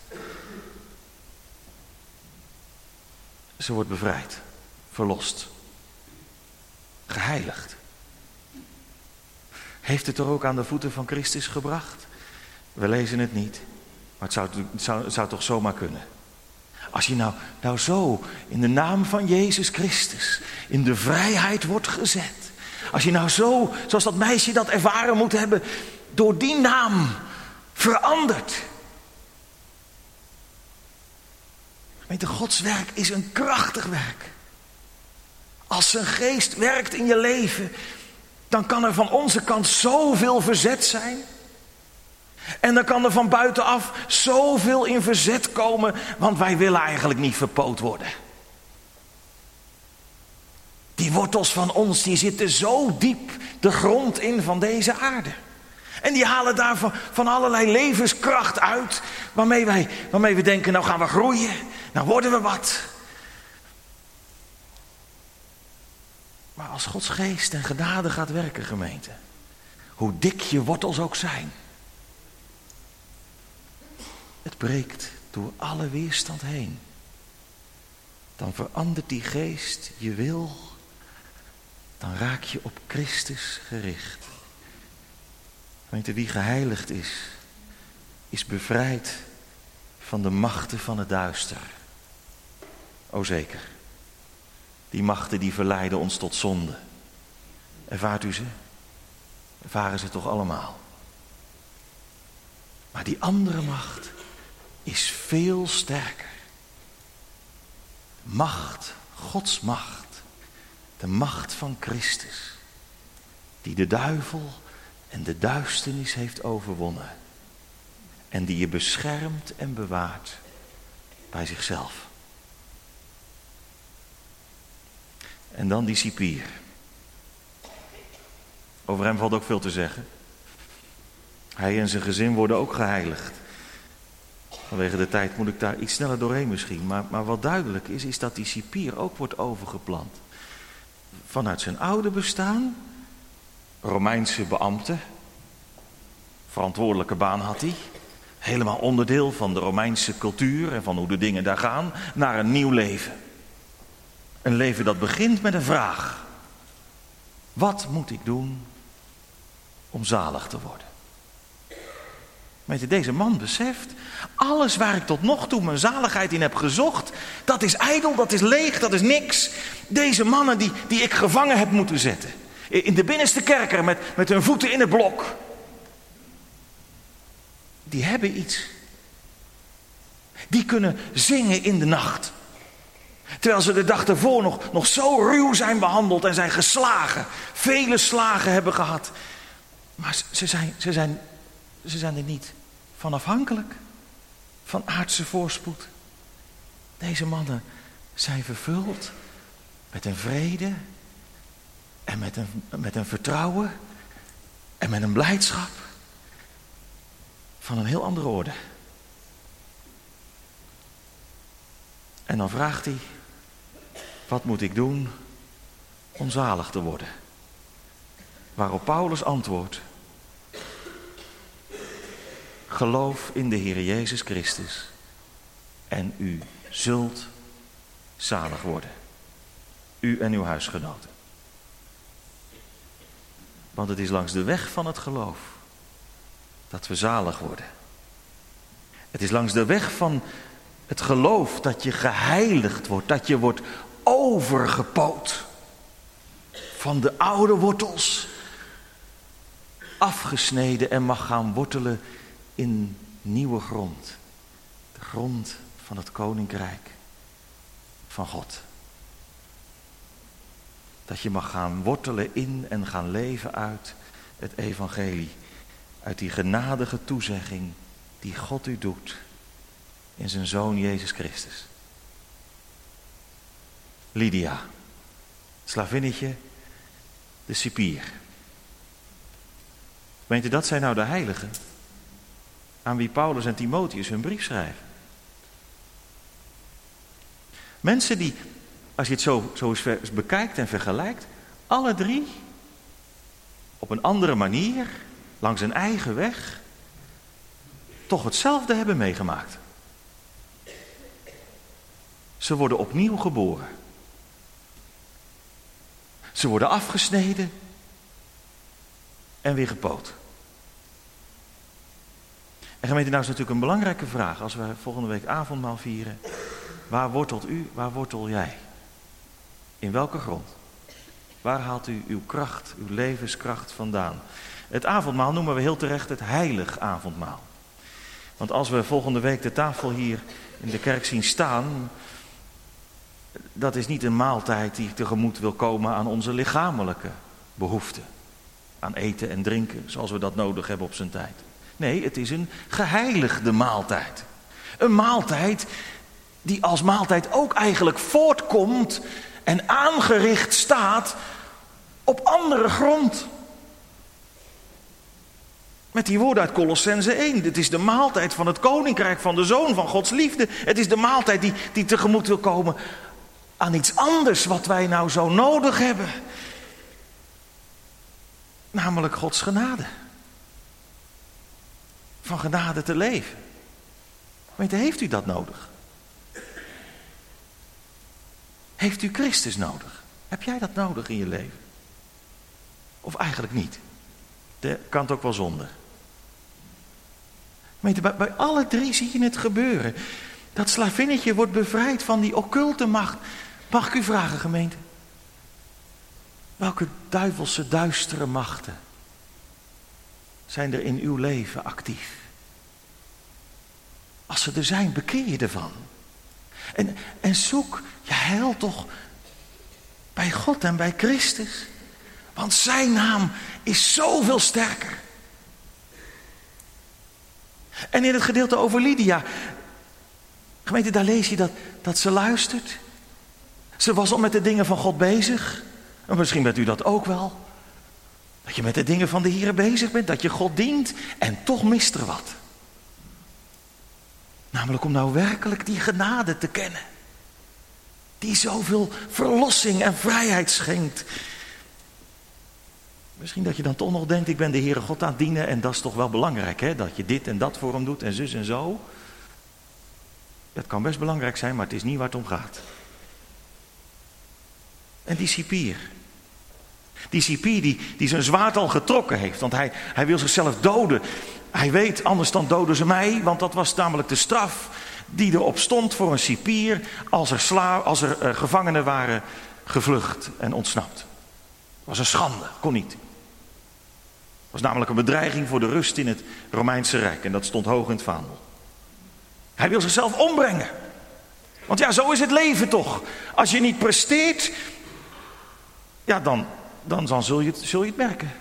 Speaker 2: Ze wordt bevrijd, verlost, geheiligd. Heeft het er ook aan de voeten van Christus gebracht? We lezen het niet. Maar het zou, het, zou, het zou toch zomaar kunnen. Als je nou, nou zo in de naam van Jezus Christus in de vrijheid wordt gezet. Als je nou zo, zoals dat meisje dat ervaren moet hebben, door die naam verandert. Weet je, Gods werk is een krachtig werk. Als zijn geest werkt in je leven, dan kan er van onze kant zoveel verzet zijn. En dan kan er van buitenaf zoveel in verzet komen, want wij willen eigenlijk niet verpoot worden. Die wortels van ons, die zitten zo diep de grond in van deze aarde. En die halen daar van, van allerlei levenskracht uit, waarmee wij, waarmee we denken, nou gaan we groeien, nou worden we wat. Maar als Gods geest en genade gaat werken, gemeente, hoe dik je wortels ook zijn, het breekt door alle weerstand heen. Dan verandert die geest je wil. Dan raak je op Christus gericht. Weet je, wie geheiligd is, is bevrijd van de machten van het duister. O zeker. Die machten die verleiden ons tot zonde. Ervaart u ze? Ervaren ze toch allemaal? Maar die andere macht is veel sterker. Macht, Gods macht. De macht van Christus. Die de duivel en de duisternis heeft overwonnen. En die je beschermt en bewaart bij zichzelf. En dan die cipier. Over hem valt ook veel te zeggen. Hij en zijn gezin worden ook geheiligd. Vanwege de tijd moet ik daar iets sneller doorheen misschien. Maar, maar wat duidelijk is, is dat die cipier ook wordt overgeplant. Vanuit zijn oude bestaan, Romeinse beambte, verantwoordelijke baan had hij. Helemaal onderdeel van de Romeinse cultuur en van hoe de dingen daar gaan, naar een nieuw leven. Een leven dat begint met een vraag. Wat moet ik doen om zalig te worden? Weet je, deze man beseft, alles waar ik tot nog toe mijn zaligheid in heb gezocht, dat is ijdel, dat is leeg, dat is niks. Deze mannen die, die ik gevangen heb moeten zetten, in de binnenste kerker met, met hun voeten in het blok, die hebben iets. Die kunnen zingen in de nacht. Terwijl ze de dag ervoor nog, nog zo ruw zijn behandeld en zijn geslagen. Vele slagen hebben gehad. Maar ze zijn, ze zijn, ze zijn er niet van afhankelijk. Van aardse voorspoed. Deze mannen zijn vervuld met een vrede. En met een, met een vertrouwen. En met een blijdschap. Van een heel andere orde. En dan vraagt hij, wat moet ik doen om zalig te worden? Waarop Paulus antwoordt, geloof in de Heer Jezus Christus en u zult zalig worden. U en uw huisgenoten. Want het is langs de weg van het geloof dat we zalig worden. Het is langs de weg van het geloof dat je geheiligd wordt, dat je wordt overgepoot van de oude wortels afgesneden en mag gaan wortelen in nieuwe grond. De grond van het koninkrijk van God. Dat je mag gaan wortelen in en gaan leven uit het evangelie. Uit die genadige toezegging die God u doet in zijn Zoon Jezus Christus. Lydia, slavinnetje, de cipier. Meent u dat zijn nou de heiligen aan wie Paulus en Timotheus hun brief schrijven? Mensen die, als je het zo, zo eens bekijkt en vergelijkt, alle drie op een andere manier, langs een eigen weg, toch hetzelfde hebben meegemaakt. Ze worden opnieuw geboren. Ze worden afgesneden en weer gepoot. En gemeente, nou is natuurlijk een belangrijke vraag als we volgende week avondmaal vieren. Waar wortelt u, waar wortel jij? In welke grond? Waar haalt u uw kracht, uw levenskracht vandaan? Het avondmaal noemen we heel terecht het heilig avondmaal. Want als we volgende week de tafel hier in de kerk zien staan, dat is niet een maaltijd die tegemoet wil komen aan onze lichamelijke behoeften. Aan eten en drinken, zoals we dat nodig hebben op zijn tijd. Nee, het is een geheiligde maaltijd. Een maaltijd die als maaltijd ook eigenlijk voortkomt en aangericht staat op andere grond. Met die woorden uit Kolossenzen één. Dit is de maaltijd van het koninkrijk van de Zoon van Gods liefde. Het is de maaltijd die, die tegemoet wil komen aan iets anders wat wij nou zo nodig hebben. Namelijk Gods genade. Van genade te leven. Weet u, heeft u dat nodig? Heeft u Christus nodig? Heb jij dat nodig in je leven? Of eigenlijk niet? De kan het ook wel zonder. Weet u, bij, bij alle drie zie je het gebeuren. Dat slavinnetje wordt bevrijd van die occulte macht. Mag ik u vragen, gemeente? Welke duivelse, duistere machten zijn er in uw leven actief? Als ze er zijn, bekeer je ervan. En, en zoek je heil toch bij God en bij Christus. Want zijn naam is zoveel sterker. En in het gedeelte over Lydia, gemeente, daar lees je dat, dat ze luistert. Ze was al met de dingen van God bezig. En misschien bent u dat ook wel. Dat je met de dingen van de Heer bezig bent. Dat je God dient. En toch mist er wat. Namelijk om nou werkelijk die genade te kennen. Die zoveel verlossing en vrijheid schenkt. Misschien dat je dan toch nog denkt, ik ben de Heere God aan het dienen. En dat is toch wel belangrijk, hè? Dat je dit en dat voor hem doet en zus en zo. Dat kan best belangrijk zijn, maar het is niet waar het om gaat. En die cipier. Die cipier die, die zijn zwaard al getrokken heeft. Want hij, hij wil zichzelf doden. Hij weet, anders dan doden ze mij. Want dat was namelijk de straf die erop stond voor een cipier. Als er, sla, als er uh, gevangenen waren gevlucht en ontsnapt. Dat was een schande, kon niet. Het was namelijk een bedreiging voor de rust in het Romeinse Rijk. En dat stond hoog in het vaandel. Hij wil zichzelf ombrengen. Want ja, zo is het leven toch. Als je niet presteert, ja, dan, dan, dan zul, je het, zul je het merken.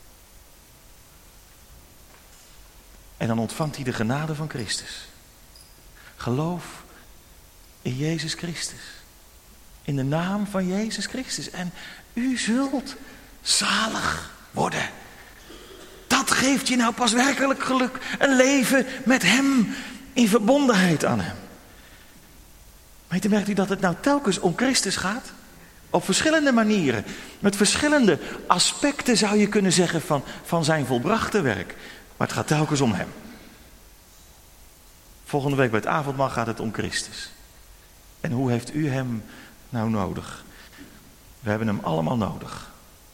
Speaker 2: En dan ontvangt hij de genade van Christus. Geloof in Jezus Christus. In de naam van Jezus Christus. En u zult zalig worden. Dat geeft je nou pas werkelijk geluk. Een leven met hem in verbondenheid aan hem. Weet u, merkt u dat het nou telkens om Christus gaat? Op verschillende manieren. Met verschillende aspecten zou je kunnen zeggen van, van zijn volbrachte werk. Maar het gaat telkens om hem. Volgende week bij het avondmaal gaat het om Christus. En hoe heeft u hem nou nodig? We hebben hem allemaal nodig.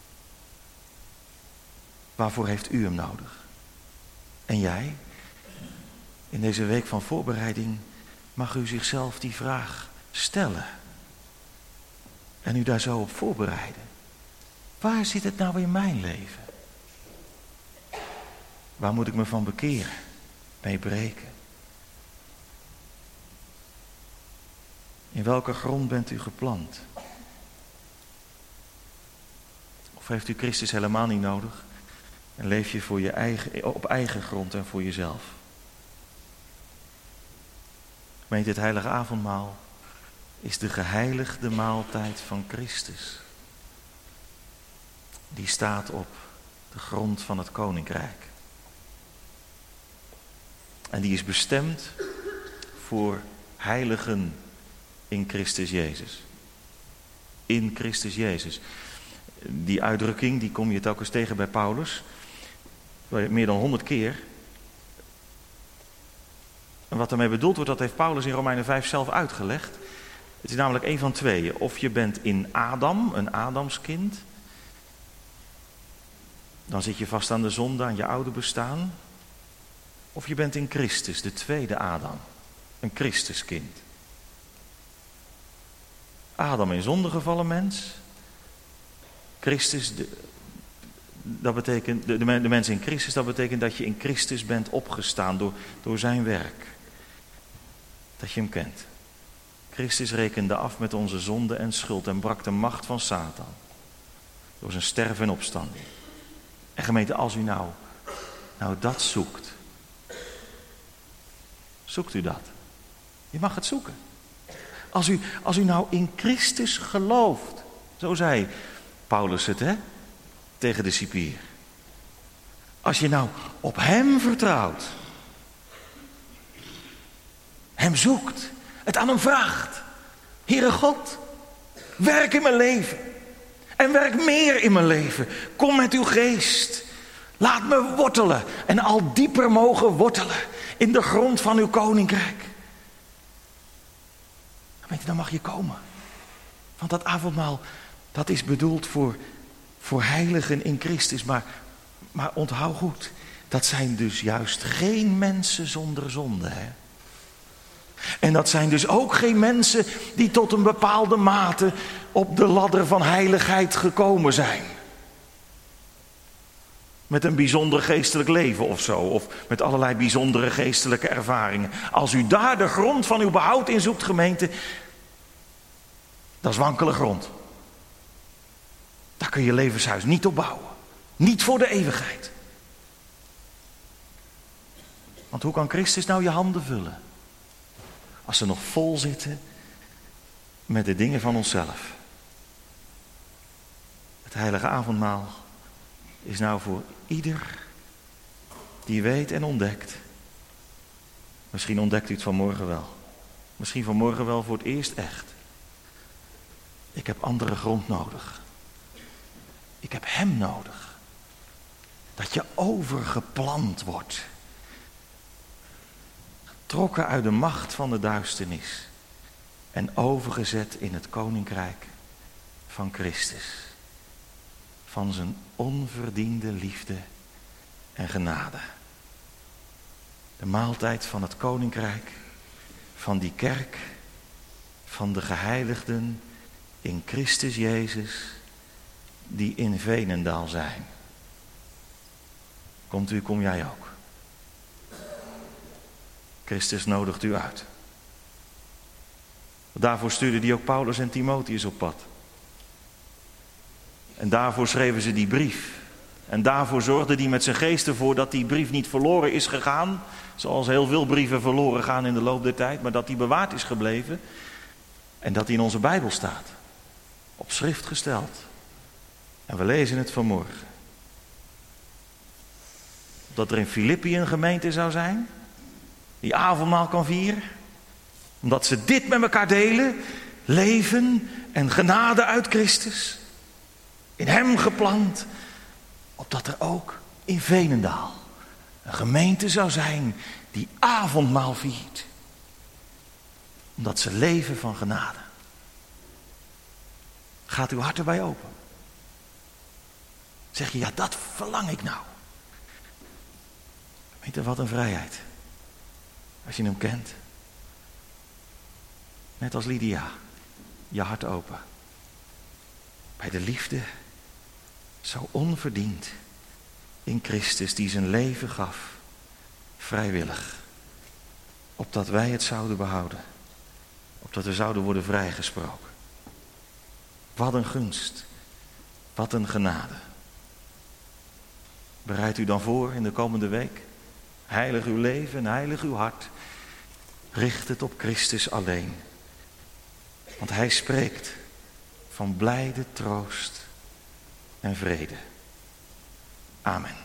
Speaker 2: Waarvoor heeft u hem nodig? En jij? In deze week van voorbereiding mag u zichzelf die vraag stellen. En u daar zo op voorbereiden. Waar zit het nou in mijn leven? Waar moet ik me van bekeren? Mee breken? In welke grond bent u geplant? Of heeft u Christus helemaal niet nodig? En leef je voor je eigen, op eigen grond en voor jezelf? Gemeente, het heilige avondmaal is de geheiligde maaltijd van Christus. Die staat op de grond van het koninkrijk. En die is bestemd voor heiligen in Christus Jezus. In Christus Jezus. Die uitdrukking, die kom je telkens tegen bij Paulus. Meer dan honderd keer. En wat ermee bedoeld wordt, dat heeft Paulus in Romeinen vijf zelf uitgelegd. Het is namelijk één van tweeën. Of je bent in Adam, een Adamskind. Dan zit je vast aan de zonde, aan je oude bestaan. Of je bent in Christus, de tweede Adam. Een Christuskind. Adam in zonde gevallen mens. Christus, de, dat betekent, de, de mens in Christus, dat betekent dat je in Christus bent opgestaan door, door zijn werk. Dat je hem kent. Christus rekende af met onze zonde en schuld en brak de macht van Satan. Door zijn sterven en opstanding. En gemeente, als u nou, nou dat zoekt. Zoekt u dat? Je mag het zoeken. Als u, als u nou in Christus gelooft. Zo zei Paulus het, hè? Tegen de cipier. Als je nou op hem vertrouwt. Hem zoekt. Het aan hem vraagt. Heere God, werk in mijn leven. En werk meer in mijn leven. Kom met uw geest. Laat me wortelen. En al dieper mogen wortelen. In de grond van uw koninkrijk. Weet je, dan mag je komen. Want dat avondmaal, dat is bedoeld voor, voor heiligen in Christus. Maar, maar onthoud goed, dat zijn dus juist geen mensen zonder zonde. Hè? En dat zijn dus ook geen mensen die tot een bepaalde mate op de ladder van heiligheid gekomen zijn. Met een bijzonder geestelijk leven of zo. Of met allerlei bijzondere geestelijke ervaringen. Als u daar de grond van uw behoud in zoekt, gemeente. Dat is wankele grond. Daar kun je levenshuis niet op bouwen. Niet voor de eeuwigheid. Want hoe kan Christus nou je handen vullen? Als ze nog vol zitten met de dingen van onszelf. Het heilige avondmaal is nou voor ieder die weet en ontdekt. Misschien ontdekt u het vanmorgen wel. Misschien vanmorgen wel voor het eerst echt. Ik heb andere grond nodig. Ik heb hem nodig. Dat je overgeplant wordt. Getrokken uit de macht van de duisternis. En overgezet in het koninkrijk van Christus. Van zijn onverdiende liefde en genade. De maaltijd van het koninkrijk, van die kerk, van de geheiligden in Christus Jezus, die in Veenendaal zijn. Komt u, kom jij ook. Christus nodigt u uit. Daarvoor stuurde hij ook Paulus en Timotheus op pad. En daarvoor schreven ze die brief. En daarvoor zorgde hij met zijn geest ervoor dat die brief niet verloren is gegaan. Zoals heel veel brieven verloren gaan in de loop der tijd. Maar dat die bewaard is gebleven. En dat die in onze Bijbel staat. Op schrift gesteld. En we lezen het vanmorgen. Dat er in Filippi een gemeente zou zijn. Die avondmaal kan vieren. Omdat ze dit met elkaar delen. Leven en genade uit Christus. In hem geplant. Opdat er ook in Veenendaal een gemeente zou zijn die avondmaal viert. Omdat ze leven van genade. Gaat uw hart erbij open? Zeg je, ja, dat verlang ik nou. Weet je wat een vrijheid. Als je hem kent. Net als Lydia. Je hart open. Bij de liefde Zo onverdiend in Christus die zijn leven gaf, vrijwillig. Opdat wij het zouden behouden. Opdat we zouden worden vrijgesproken. Wat een gunst. Wat een genade. Bereid u dan voor in de komende week. Heilig uw leven en heilig uw hart. Richt het op Christus alleen. Want hij spreekt van blijde troost en vrede. Amen.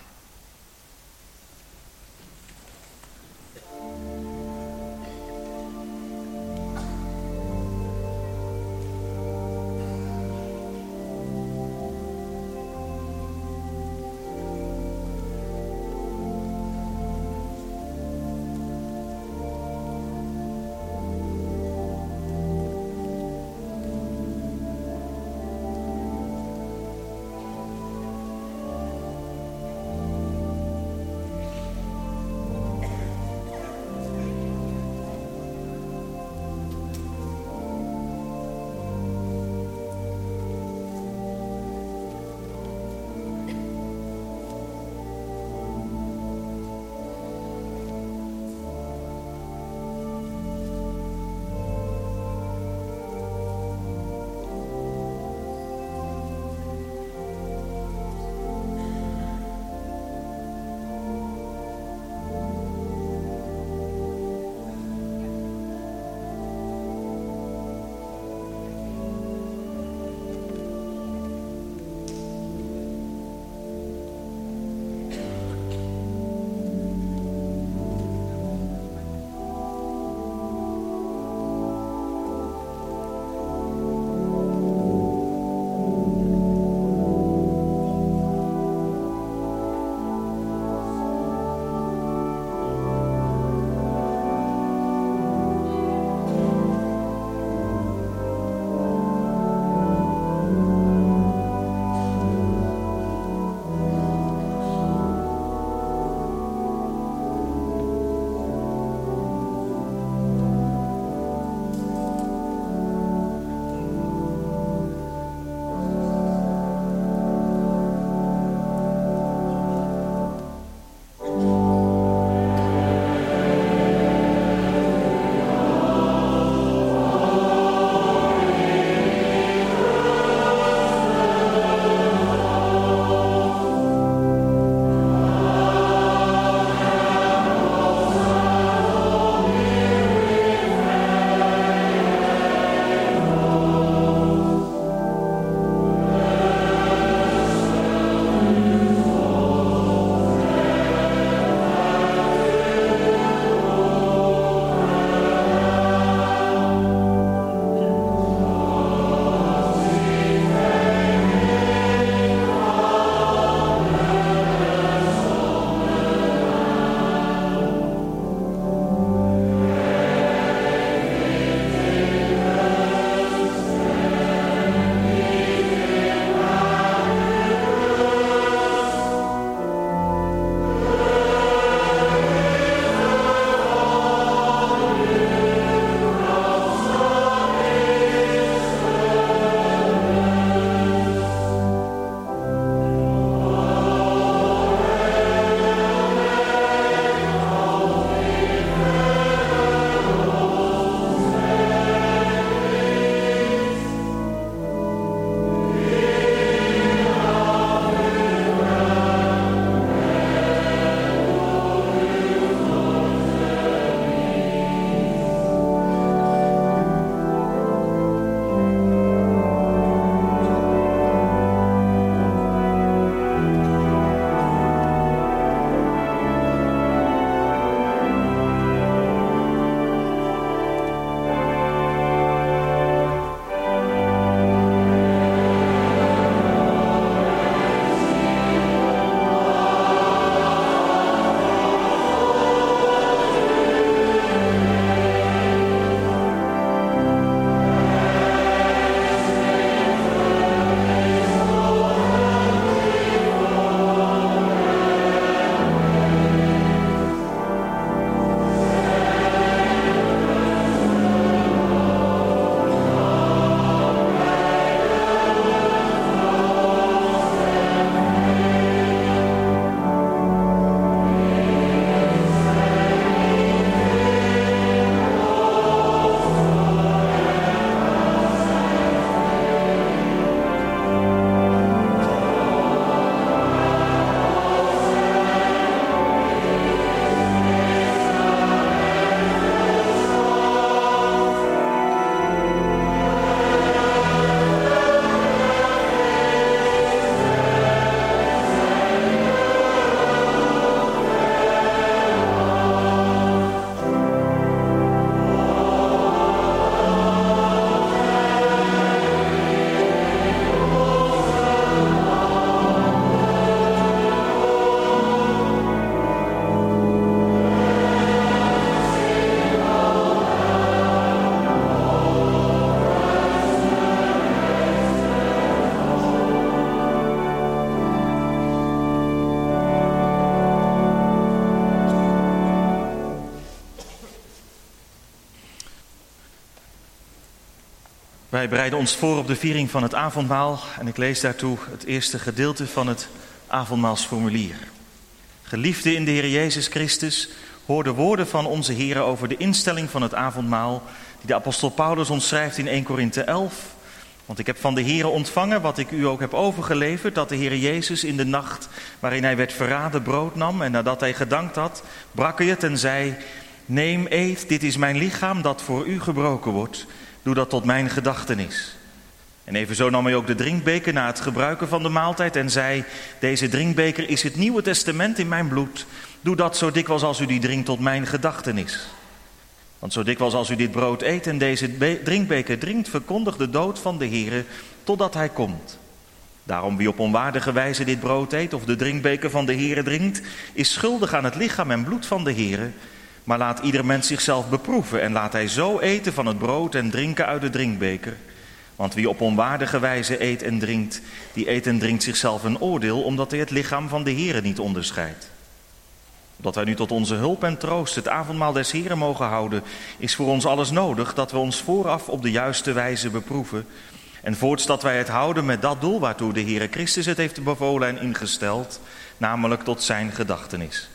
Speaker 2: Wij bereiden ons voor op de viering van het avondmaal en ik lees daartoe het eerste gedeelte van het avondmaalsformulier. Geliefden in de Heer Jezus Christus, hoor de woorden van onze Heer over de instelling van het avondmaal die de apostel Paulus ons schrijft in eerste Korinthe elf. Want ik heb van de Heer ontvangen wat ik u ook heb overgeleverd, dat de Heer Jezus in de nacht waarin hij werd verraden brood nam en nadat hij gedankt had, brak hij het en zei: neem, eet, dit is mijn lichaam dat voor u gebroken wordt. Doe dat tot mijn gedachtenis. En evenzo nam hij ook de drinkbeker na het gebruiken van de maaltijd en zei: deze drinkbeker is het Nieuwe Testament in mijn bloed. Doe dat zo dikwijls als u die drinkt tot mijn gedachtenis. Want zo dikwijls als u dit brood eet en deze be- drinkbeker drinkt, verkondigt de dood van de Heere totdat hij komt. Daarom wie op onwaardige wijze dit brood eet of de drinkbeker van de Heere drinkt, is schuldig aan het lichaam en bloed van de Heere. Maar laat ieder mens zichzelf beproeven en laat hij zo eten van het brood en drinken uit de drinkbeker. Want wie op onwaardige wijze eet en drinkt, die eet en drinkt zichzelf een oordeel, omdat hij het lichaam van de Heere niet onderscheidt. Omdat wij nu tot onze hulp en troost het avondmaal des Heeren mogen houden, is voor ons alles nodig dat we ons vooraf op de juiste wijze beproeven. En voorts dat wij het houden met dat doel waartoe de Heere Christus het heeft bevolen en ingesteld, namelijk tot zijn gedachtenis.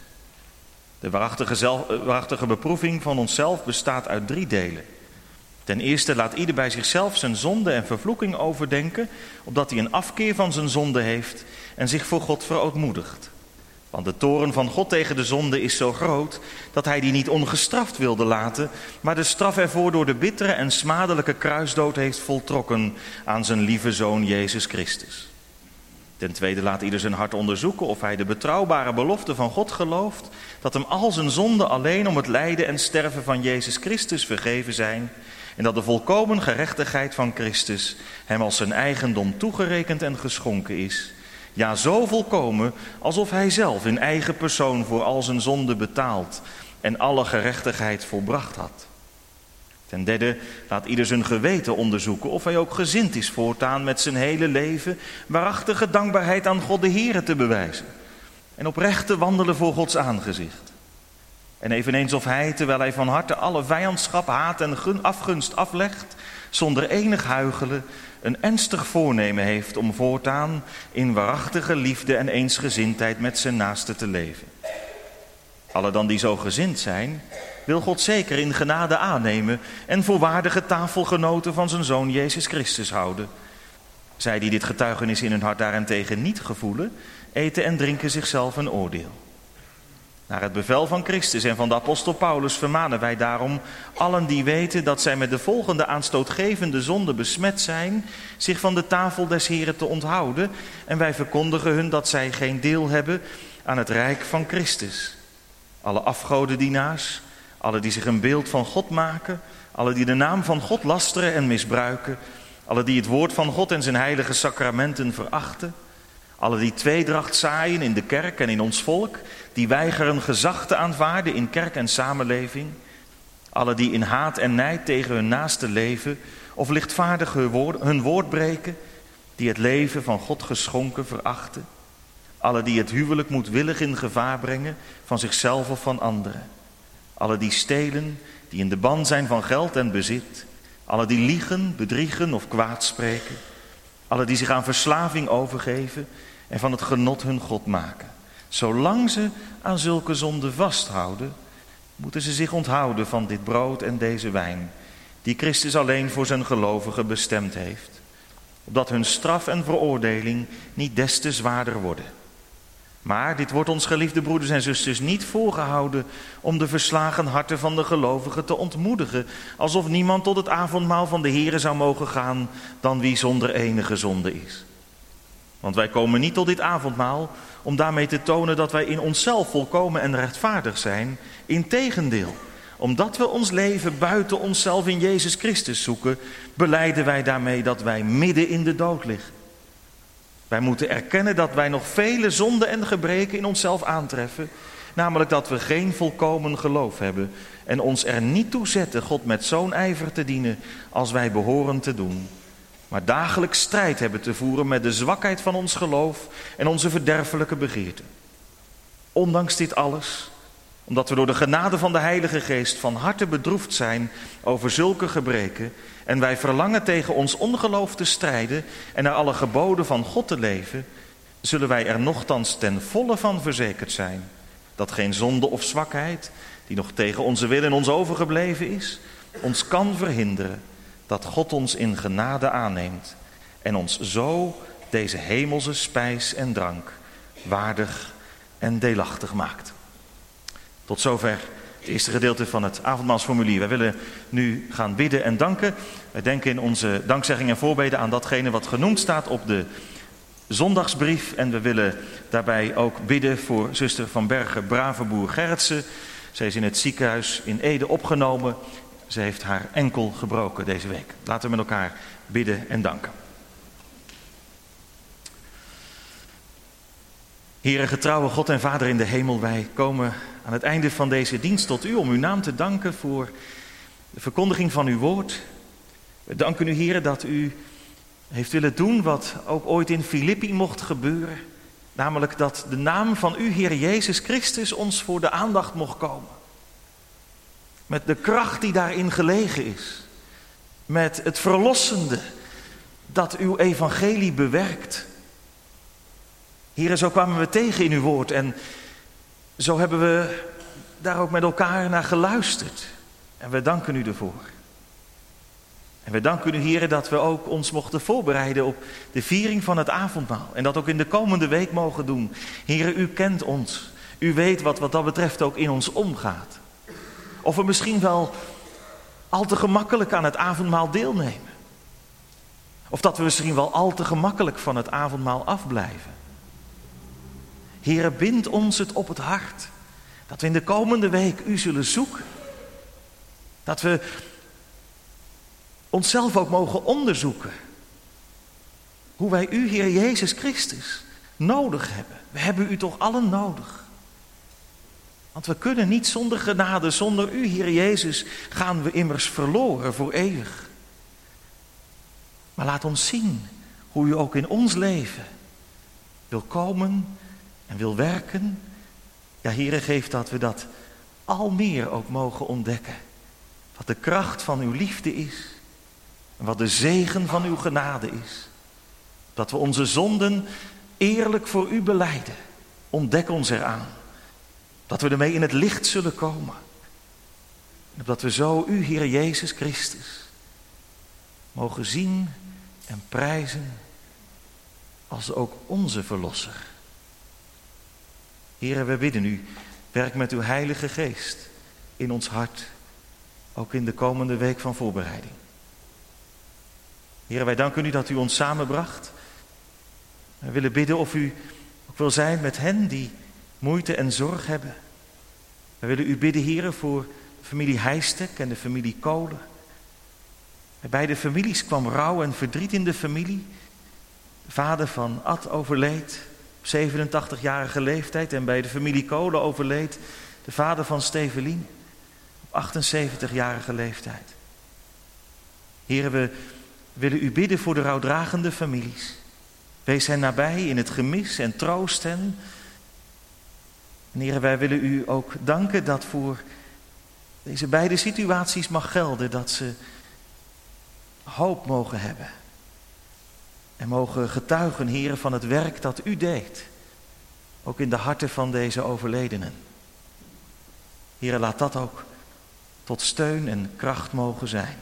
Speaker 2: De waarachtige, zelf, waarachtige beproeving van onszelf bestaat uit drie delen. Ten eerste laat ieder bij zichzelf zijn zonde en vervloeking overdenken, opdat hij een afkeer van zijn zonde heeft en zich voor God verootmoedigt. Want de toorn van God tegen de zonde is zo groot dat hij die niet ongestraft wilde laten, maar de straf ervoor door de bittere en smadelijke kruisdood heeft voltrokken aan zijn lieve Zoon Jezus Christus. Ten tweede laat ieder zijn hart onderzoeken of hij de betrouwbare belofte van God gelooft, dat hem al zijn zonden alleen om het lijden en sterven van Jezus Christus vergeven zijn, en dat de volkomen gerechtigheid van Christus hem als zijn eigendom toegerekend en geschonken is. Ja, zo volkomen alsof hij zelf in eigen persoon voor al zijn zonden betaald en alle gerechtigheid volbracht had. Ten derde laat ieder zijn geweten onderzoeken of hij ook gezind is voortaan met zijn hele leven waarachtige dankbaarheid aan God de Heere te bewijzen en oprecht te wandelen voor Gods aangezicht. En eveneens of hij, terwijl hij van harte alle vijandschap, haat en afgunst aflegt, zonder enig huichelen, een ernstig voornemen heeft om voortaan in waarachtige liefde en eensgezindheid met zijn naaste te leven. Alle dan die zo gezind zijn, wil God zeker in genade aannemen en voor waardige tafelgenoten van zijn Zoon Jezus Christus houden. Zij die dit getuigenis in hun hart daarentegen niet gevoelen, eten en drinken zichzelf een oordeel. Naar het bevel van Christus en van de apostel Paulus vermanen wij daarom allen die weten dat zij met de volgende aanstootgevende zonde besmet zijn, zich van de tafel des Heren te onthouden, en wij verkondigen hun dat zij geen deel hebben aan het rijk van Christus. Alle afgodendienaars, alle die zich een beeld van God maken, alle die de naam van God lasteren en misbruiken, alle die het woord van God en zijn heilige sacramenten verachten, alle die tweedracht zaaien in de kerk en in ons volk, die weigeren gezag te aanvaarden in kerk en samenleving, alle die in haat en nijd tegen hun naaste leven of lichtvaardig hun woord, hun woord breken, die het leven van God geschonken verachten, alle die het huwelijk moedwillig in gevaar brengen van zichzelf of van anderen, alle die stelen, die in de ban zijn van geld en bezit, alle die liegen, bedriegen of kwaad spreken, alle die zich aan verslaving overgeven en van het genot hun God maken. Zolang ze aan zulke zonden vasthouden, moeten ze zich onthouden van dit brood en deze wijn, die Christus alleen voor zijn gelovigen bestemd heeft, opdat hun straf en veroordeling niet des te zwaarder worden. Maar dit wordt ons, geliefde broeders en zusters, niet voorgehouden om de verslagen harten van de gelovigen te ontmoedigen, alsof niemand tot het avondmaal van de Heere zou mogen gaan dan wie zonder enige zonde is. Want wij komen niet tot dit avondmaal om daarmee te tonen dat wij in onszelf volkomen en rechtvaardig zijn. Integendeel, omdat we ons leven buiten onszelf in Jezus Christus zoeken, belijden wij daarmee dat wij midden in de dood liggen. Wij moeten erkennen dat wij nog vele zonden en gebreken in onszelf aantreffen, namelijk dat we geen volkomen geloof hebben en ons er niet toe zetten God met zo'n ijver te dienen als wij behoren te doen, maar dagelijks strijd hebben te voeren met de zwakheid van ons geloof en onze verderfelijke begeerten. Ondanks dit alles Omdat we door de genade van de Heilige Geest van harte bedroefd zijn over zulke gebreken. En wij verlangen tegen ons ongeloof te strijden en naar alle geboden van God te leven. Zullen wij er nochtans ten volle van verzekerd zijn. Dat geen zonde of zwakheid, die nog tegen onze wil in ons overgebleven is, ons kan verhinderen dat God ons in genade aanneemt. En ons zo deze hemelse spijs en drank waardig en deelachtig maakt. Tot zover het eerste gedeelte van het avondmaalsformulier. Wij willen nu gaan bidden en danken. Wij denken in onze dankzegging en voorbeden aan datgene wat genoemd staat op de zondagsbrief. En we willen daarbij ook bidden voor zuster Van Bergen Bravenboer Gerritsen. Zij is in het ziekenhuis in Ede opgenomen. Ze heeft haar enkel gebroken deze week. Laten we met elkaar bidden en danken. Heere, getrouwe God en Vader in de hemel, wij komen aan het einde van deze dienst tot u om uw naam te danken voor de verkondiging van uw woord. We danken u, Heere, dat u heeft willen doen wat ook ooit in Filippi mocht gebeuren. Namelijk dat de naam van u, Heer Jezus Christus, ons voor de aandacht mocht komen. Met de kracht die daarin gelegen is. Met het verlossende dat uw evangelie bewerkt. Heere, zo kwamen we tegen in uw woord en zo hebben we daar ook met elkaar naar geluisterd. En we danken u ervoor. En we danken u, Heere, dat we ook ons mochten voorbereiden op de viering van het avondmaal. En dat ook in de komende week mogen doen. Heere, u kent ons. U weet wat wat dat betreft ook in ons omgaat. Of we misschien wel al te gemakkelijk aan het avondmaal deelnemen. Of dat we misschien wel al te gemakkelijk van het avondmaal afblijven. Heere, bind ons het op het hart. Dat we in de komende week u zullen zoeken. Dat we onszelf ook mogen onderzoeken. Hoe wij u, Heer Jezus Christus, nodig hebben. We hebben u toch allen nodig. Want we kunnen niet zonder genade, zonder u, Heer Jezus, gaan we immers verloren voor eeuwig. Maar laat ons zien hoe u ook in ons leven wil komen en wil werken. Ja, Heere, geef dat we dat al meer ook mogen ontdekken. Wat de kracht van uw liefde is. En wat de zegen van uw genade is. Dat we onze zonden eerlijk voor u belijden. Ontdek ons eraan. Dat we ermee in het licht zullen komen. En dat we zo u, Heer Jezus Christus, mogen zien en prijzen als ook onze Verlosser. Heere, we bidden u, werk met uw Heilige Geest in ons hart, ook in de komende week van voorbereiding. Heere, wij danken u dat u ons samenbracht. We willen bidden of u ook wil zijn met hen die moeite en zorg hebben. We willen u bidden, Heere, voor de familie Heijstek en de familie Kolen. Bij beide families kwam rouw en verdriet in de familie. De vader van Ad overleed op zevenentachtigjarige leeftijd. En bij de familie Kolen overleed de vader van Stevelien op achtenzeventigjarige leeftijd. Heere, we willen u bidden voor de rouwdragende families. Wees hen nabij in het gemis en troost hen. En Heere, wij willen u ook danken dat voor deze beide situaties mag gelden dat ze hoop mogen hebben. En mogen getuigen, Heere, van het werk dat u deed. Ook in de harten van deze overledenen. Heere, laat dat ook tot steun en kracht mogen zijn.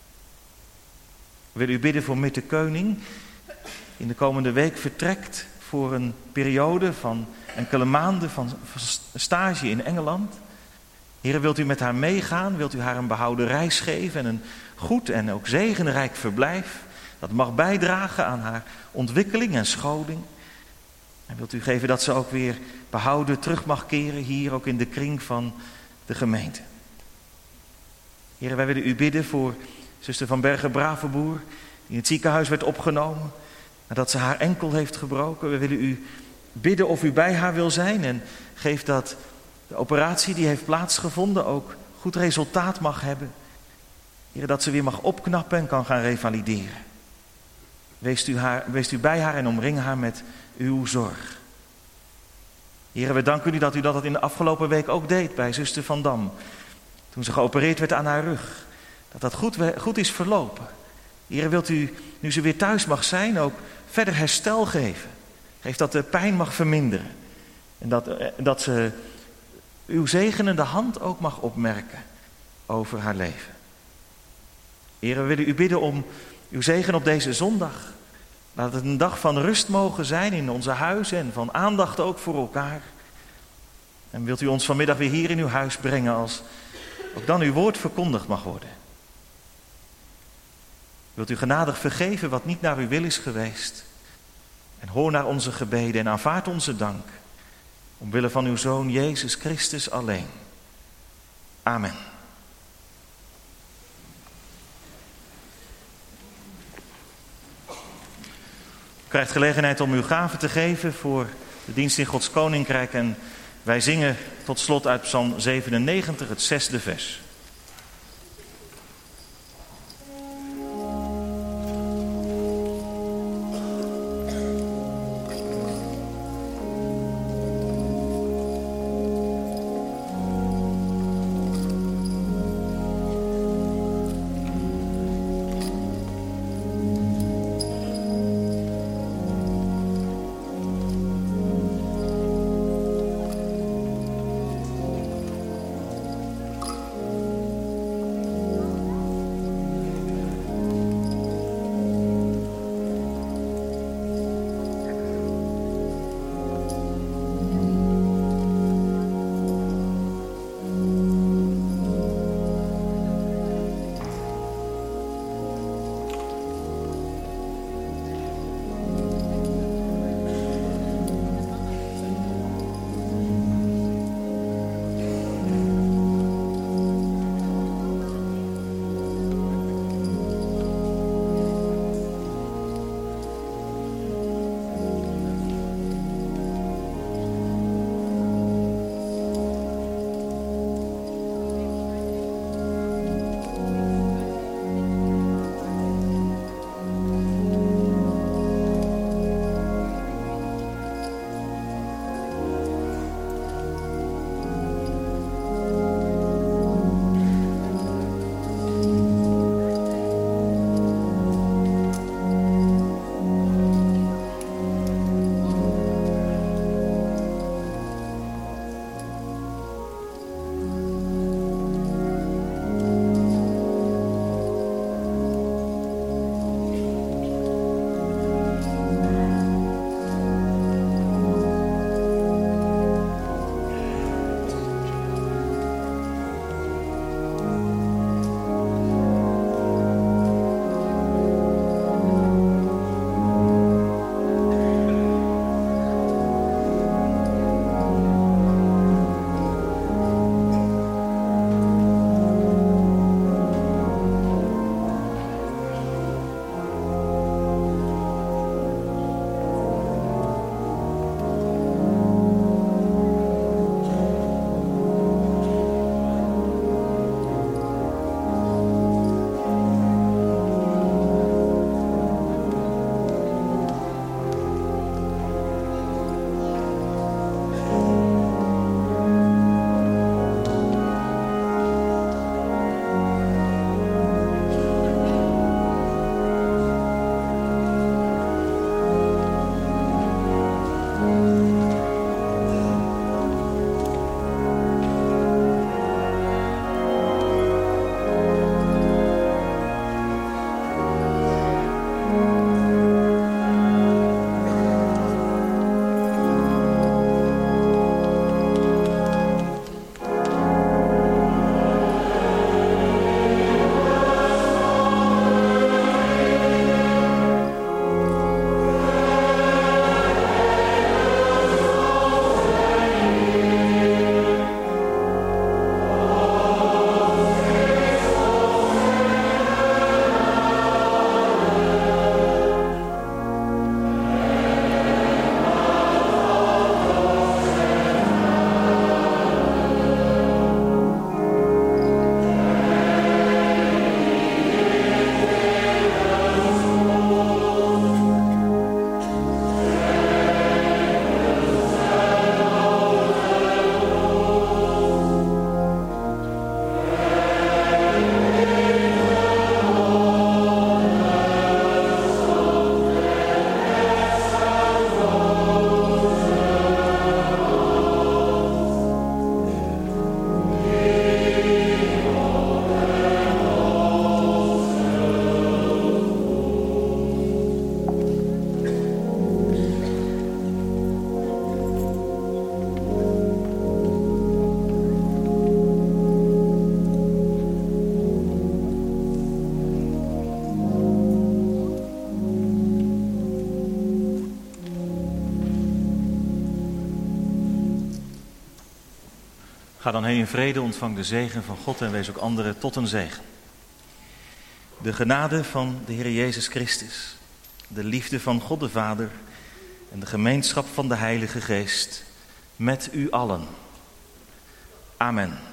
Speaker 2: We willen u bidden voor Mitte Keuning. In de komende week vertrekt voor een periode van enkele maanden van stage in Engeland. Heere, wilt u met haar meegaan? Wilt u haar een behouden reis geven en een goed en ook zegenrijk verblijf? Dat mag bijdragen aan haar ontwikkeling en scholing. En wilt u geven dat ze ook weer behouden terug mag keren hier ook in de kring van de gemeente. Heere, wij willen u bidden voor zuster Van Bergen Bravenboer, die in het ziekenhuis werd opgenomen nadat ze haar enkel heeft gebroken. We willen u bidden of u bij haar wil zijn en geef dat de operatie die heeft plaatsgevonden ook goed resultaat mag hebben. Heere, dat ze weer mag opknappen en kan gaan revalideren. Wees u, haar, wees u bij haar en omring haar met uw zorg. Heren, we danken u dat u dat in de afgelopen week ook deed bij zuster Van Dam. Toen ze geopereerd werd aan haar rug. Dat dat goed, goed is verlopen. Heren, wilt u, nu ze weer thuis mag zijn, ook verder herstel geven. Geef dat de pijn mag verminderen. En dat, dat ze uw zegenende hand ook mag opmerken over haar leven. Heren, we willen u bidden om uw zegen op deze zondag. Laat het een dag van rust mogen zijn in onze huizen en van aandacht ook voor elkaar. En wilt u ons vanmiddag weer hier in uw huis brengen als ook dan uw woord verkondigd mag worden. Wilt u genadig vergeven wat niet naar uw wil is geweest. En hoor naar onze gebeden en aanvaard onze dank. Omwille van uw Zoon Jezus Christus alleen. Amen. U krijgt gelegenheid om uw gaven te geven voor de dienst in Gods Koninkrijk. En wij zingen tot slot uit Psalm zevenennegentig, het zesde vers. Ga dan heen in vrede, ontvang de zegen van God en wees ook anderen tot een zegen. De genade van de Heer Jezus Christus, de liefde van God de Vader en de gemeenschap van de Heilige Geest met u allen. Amen.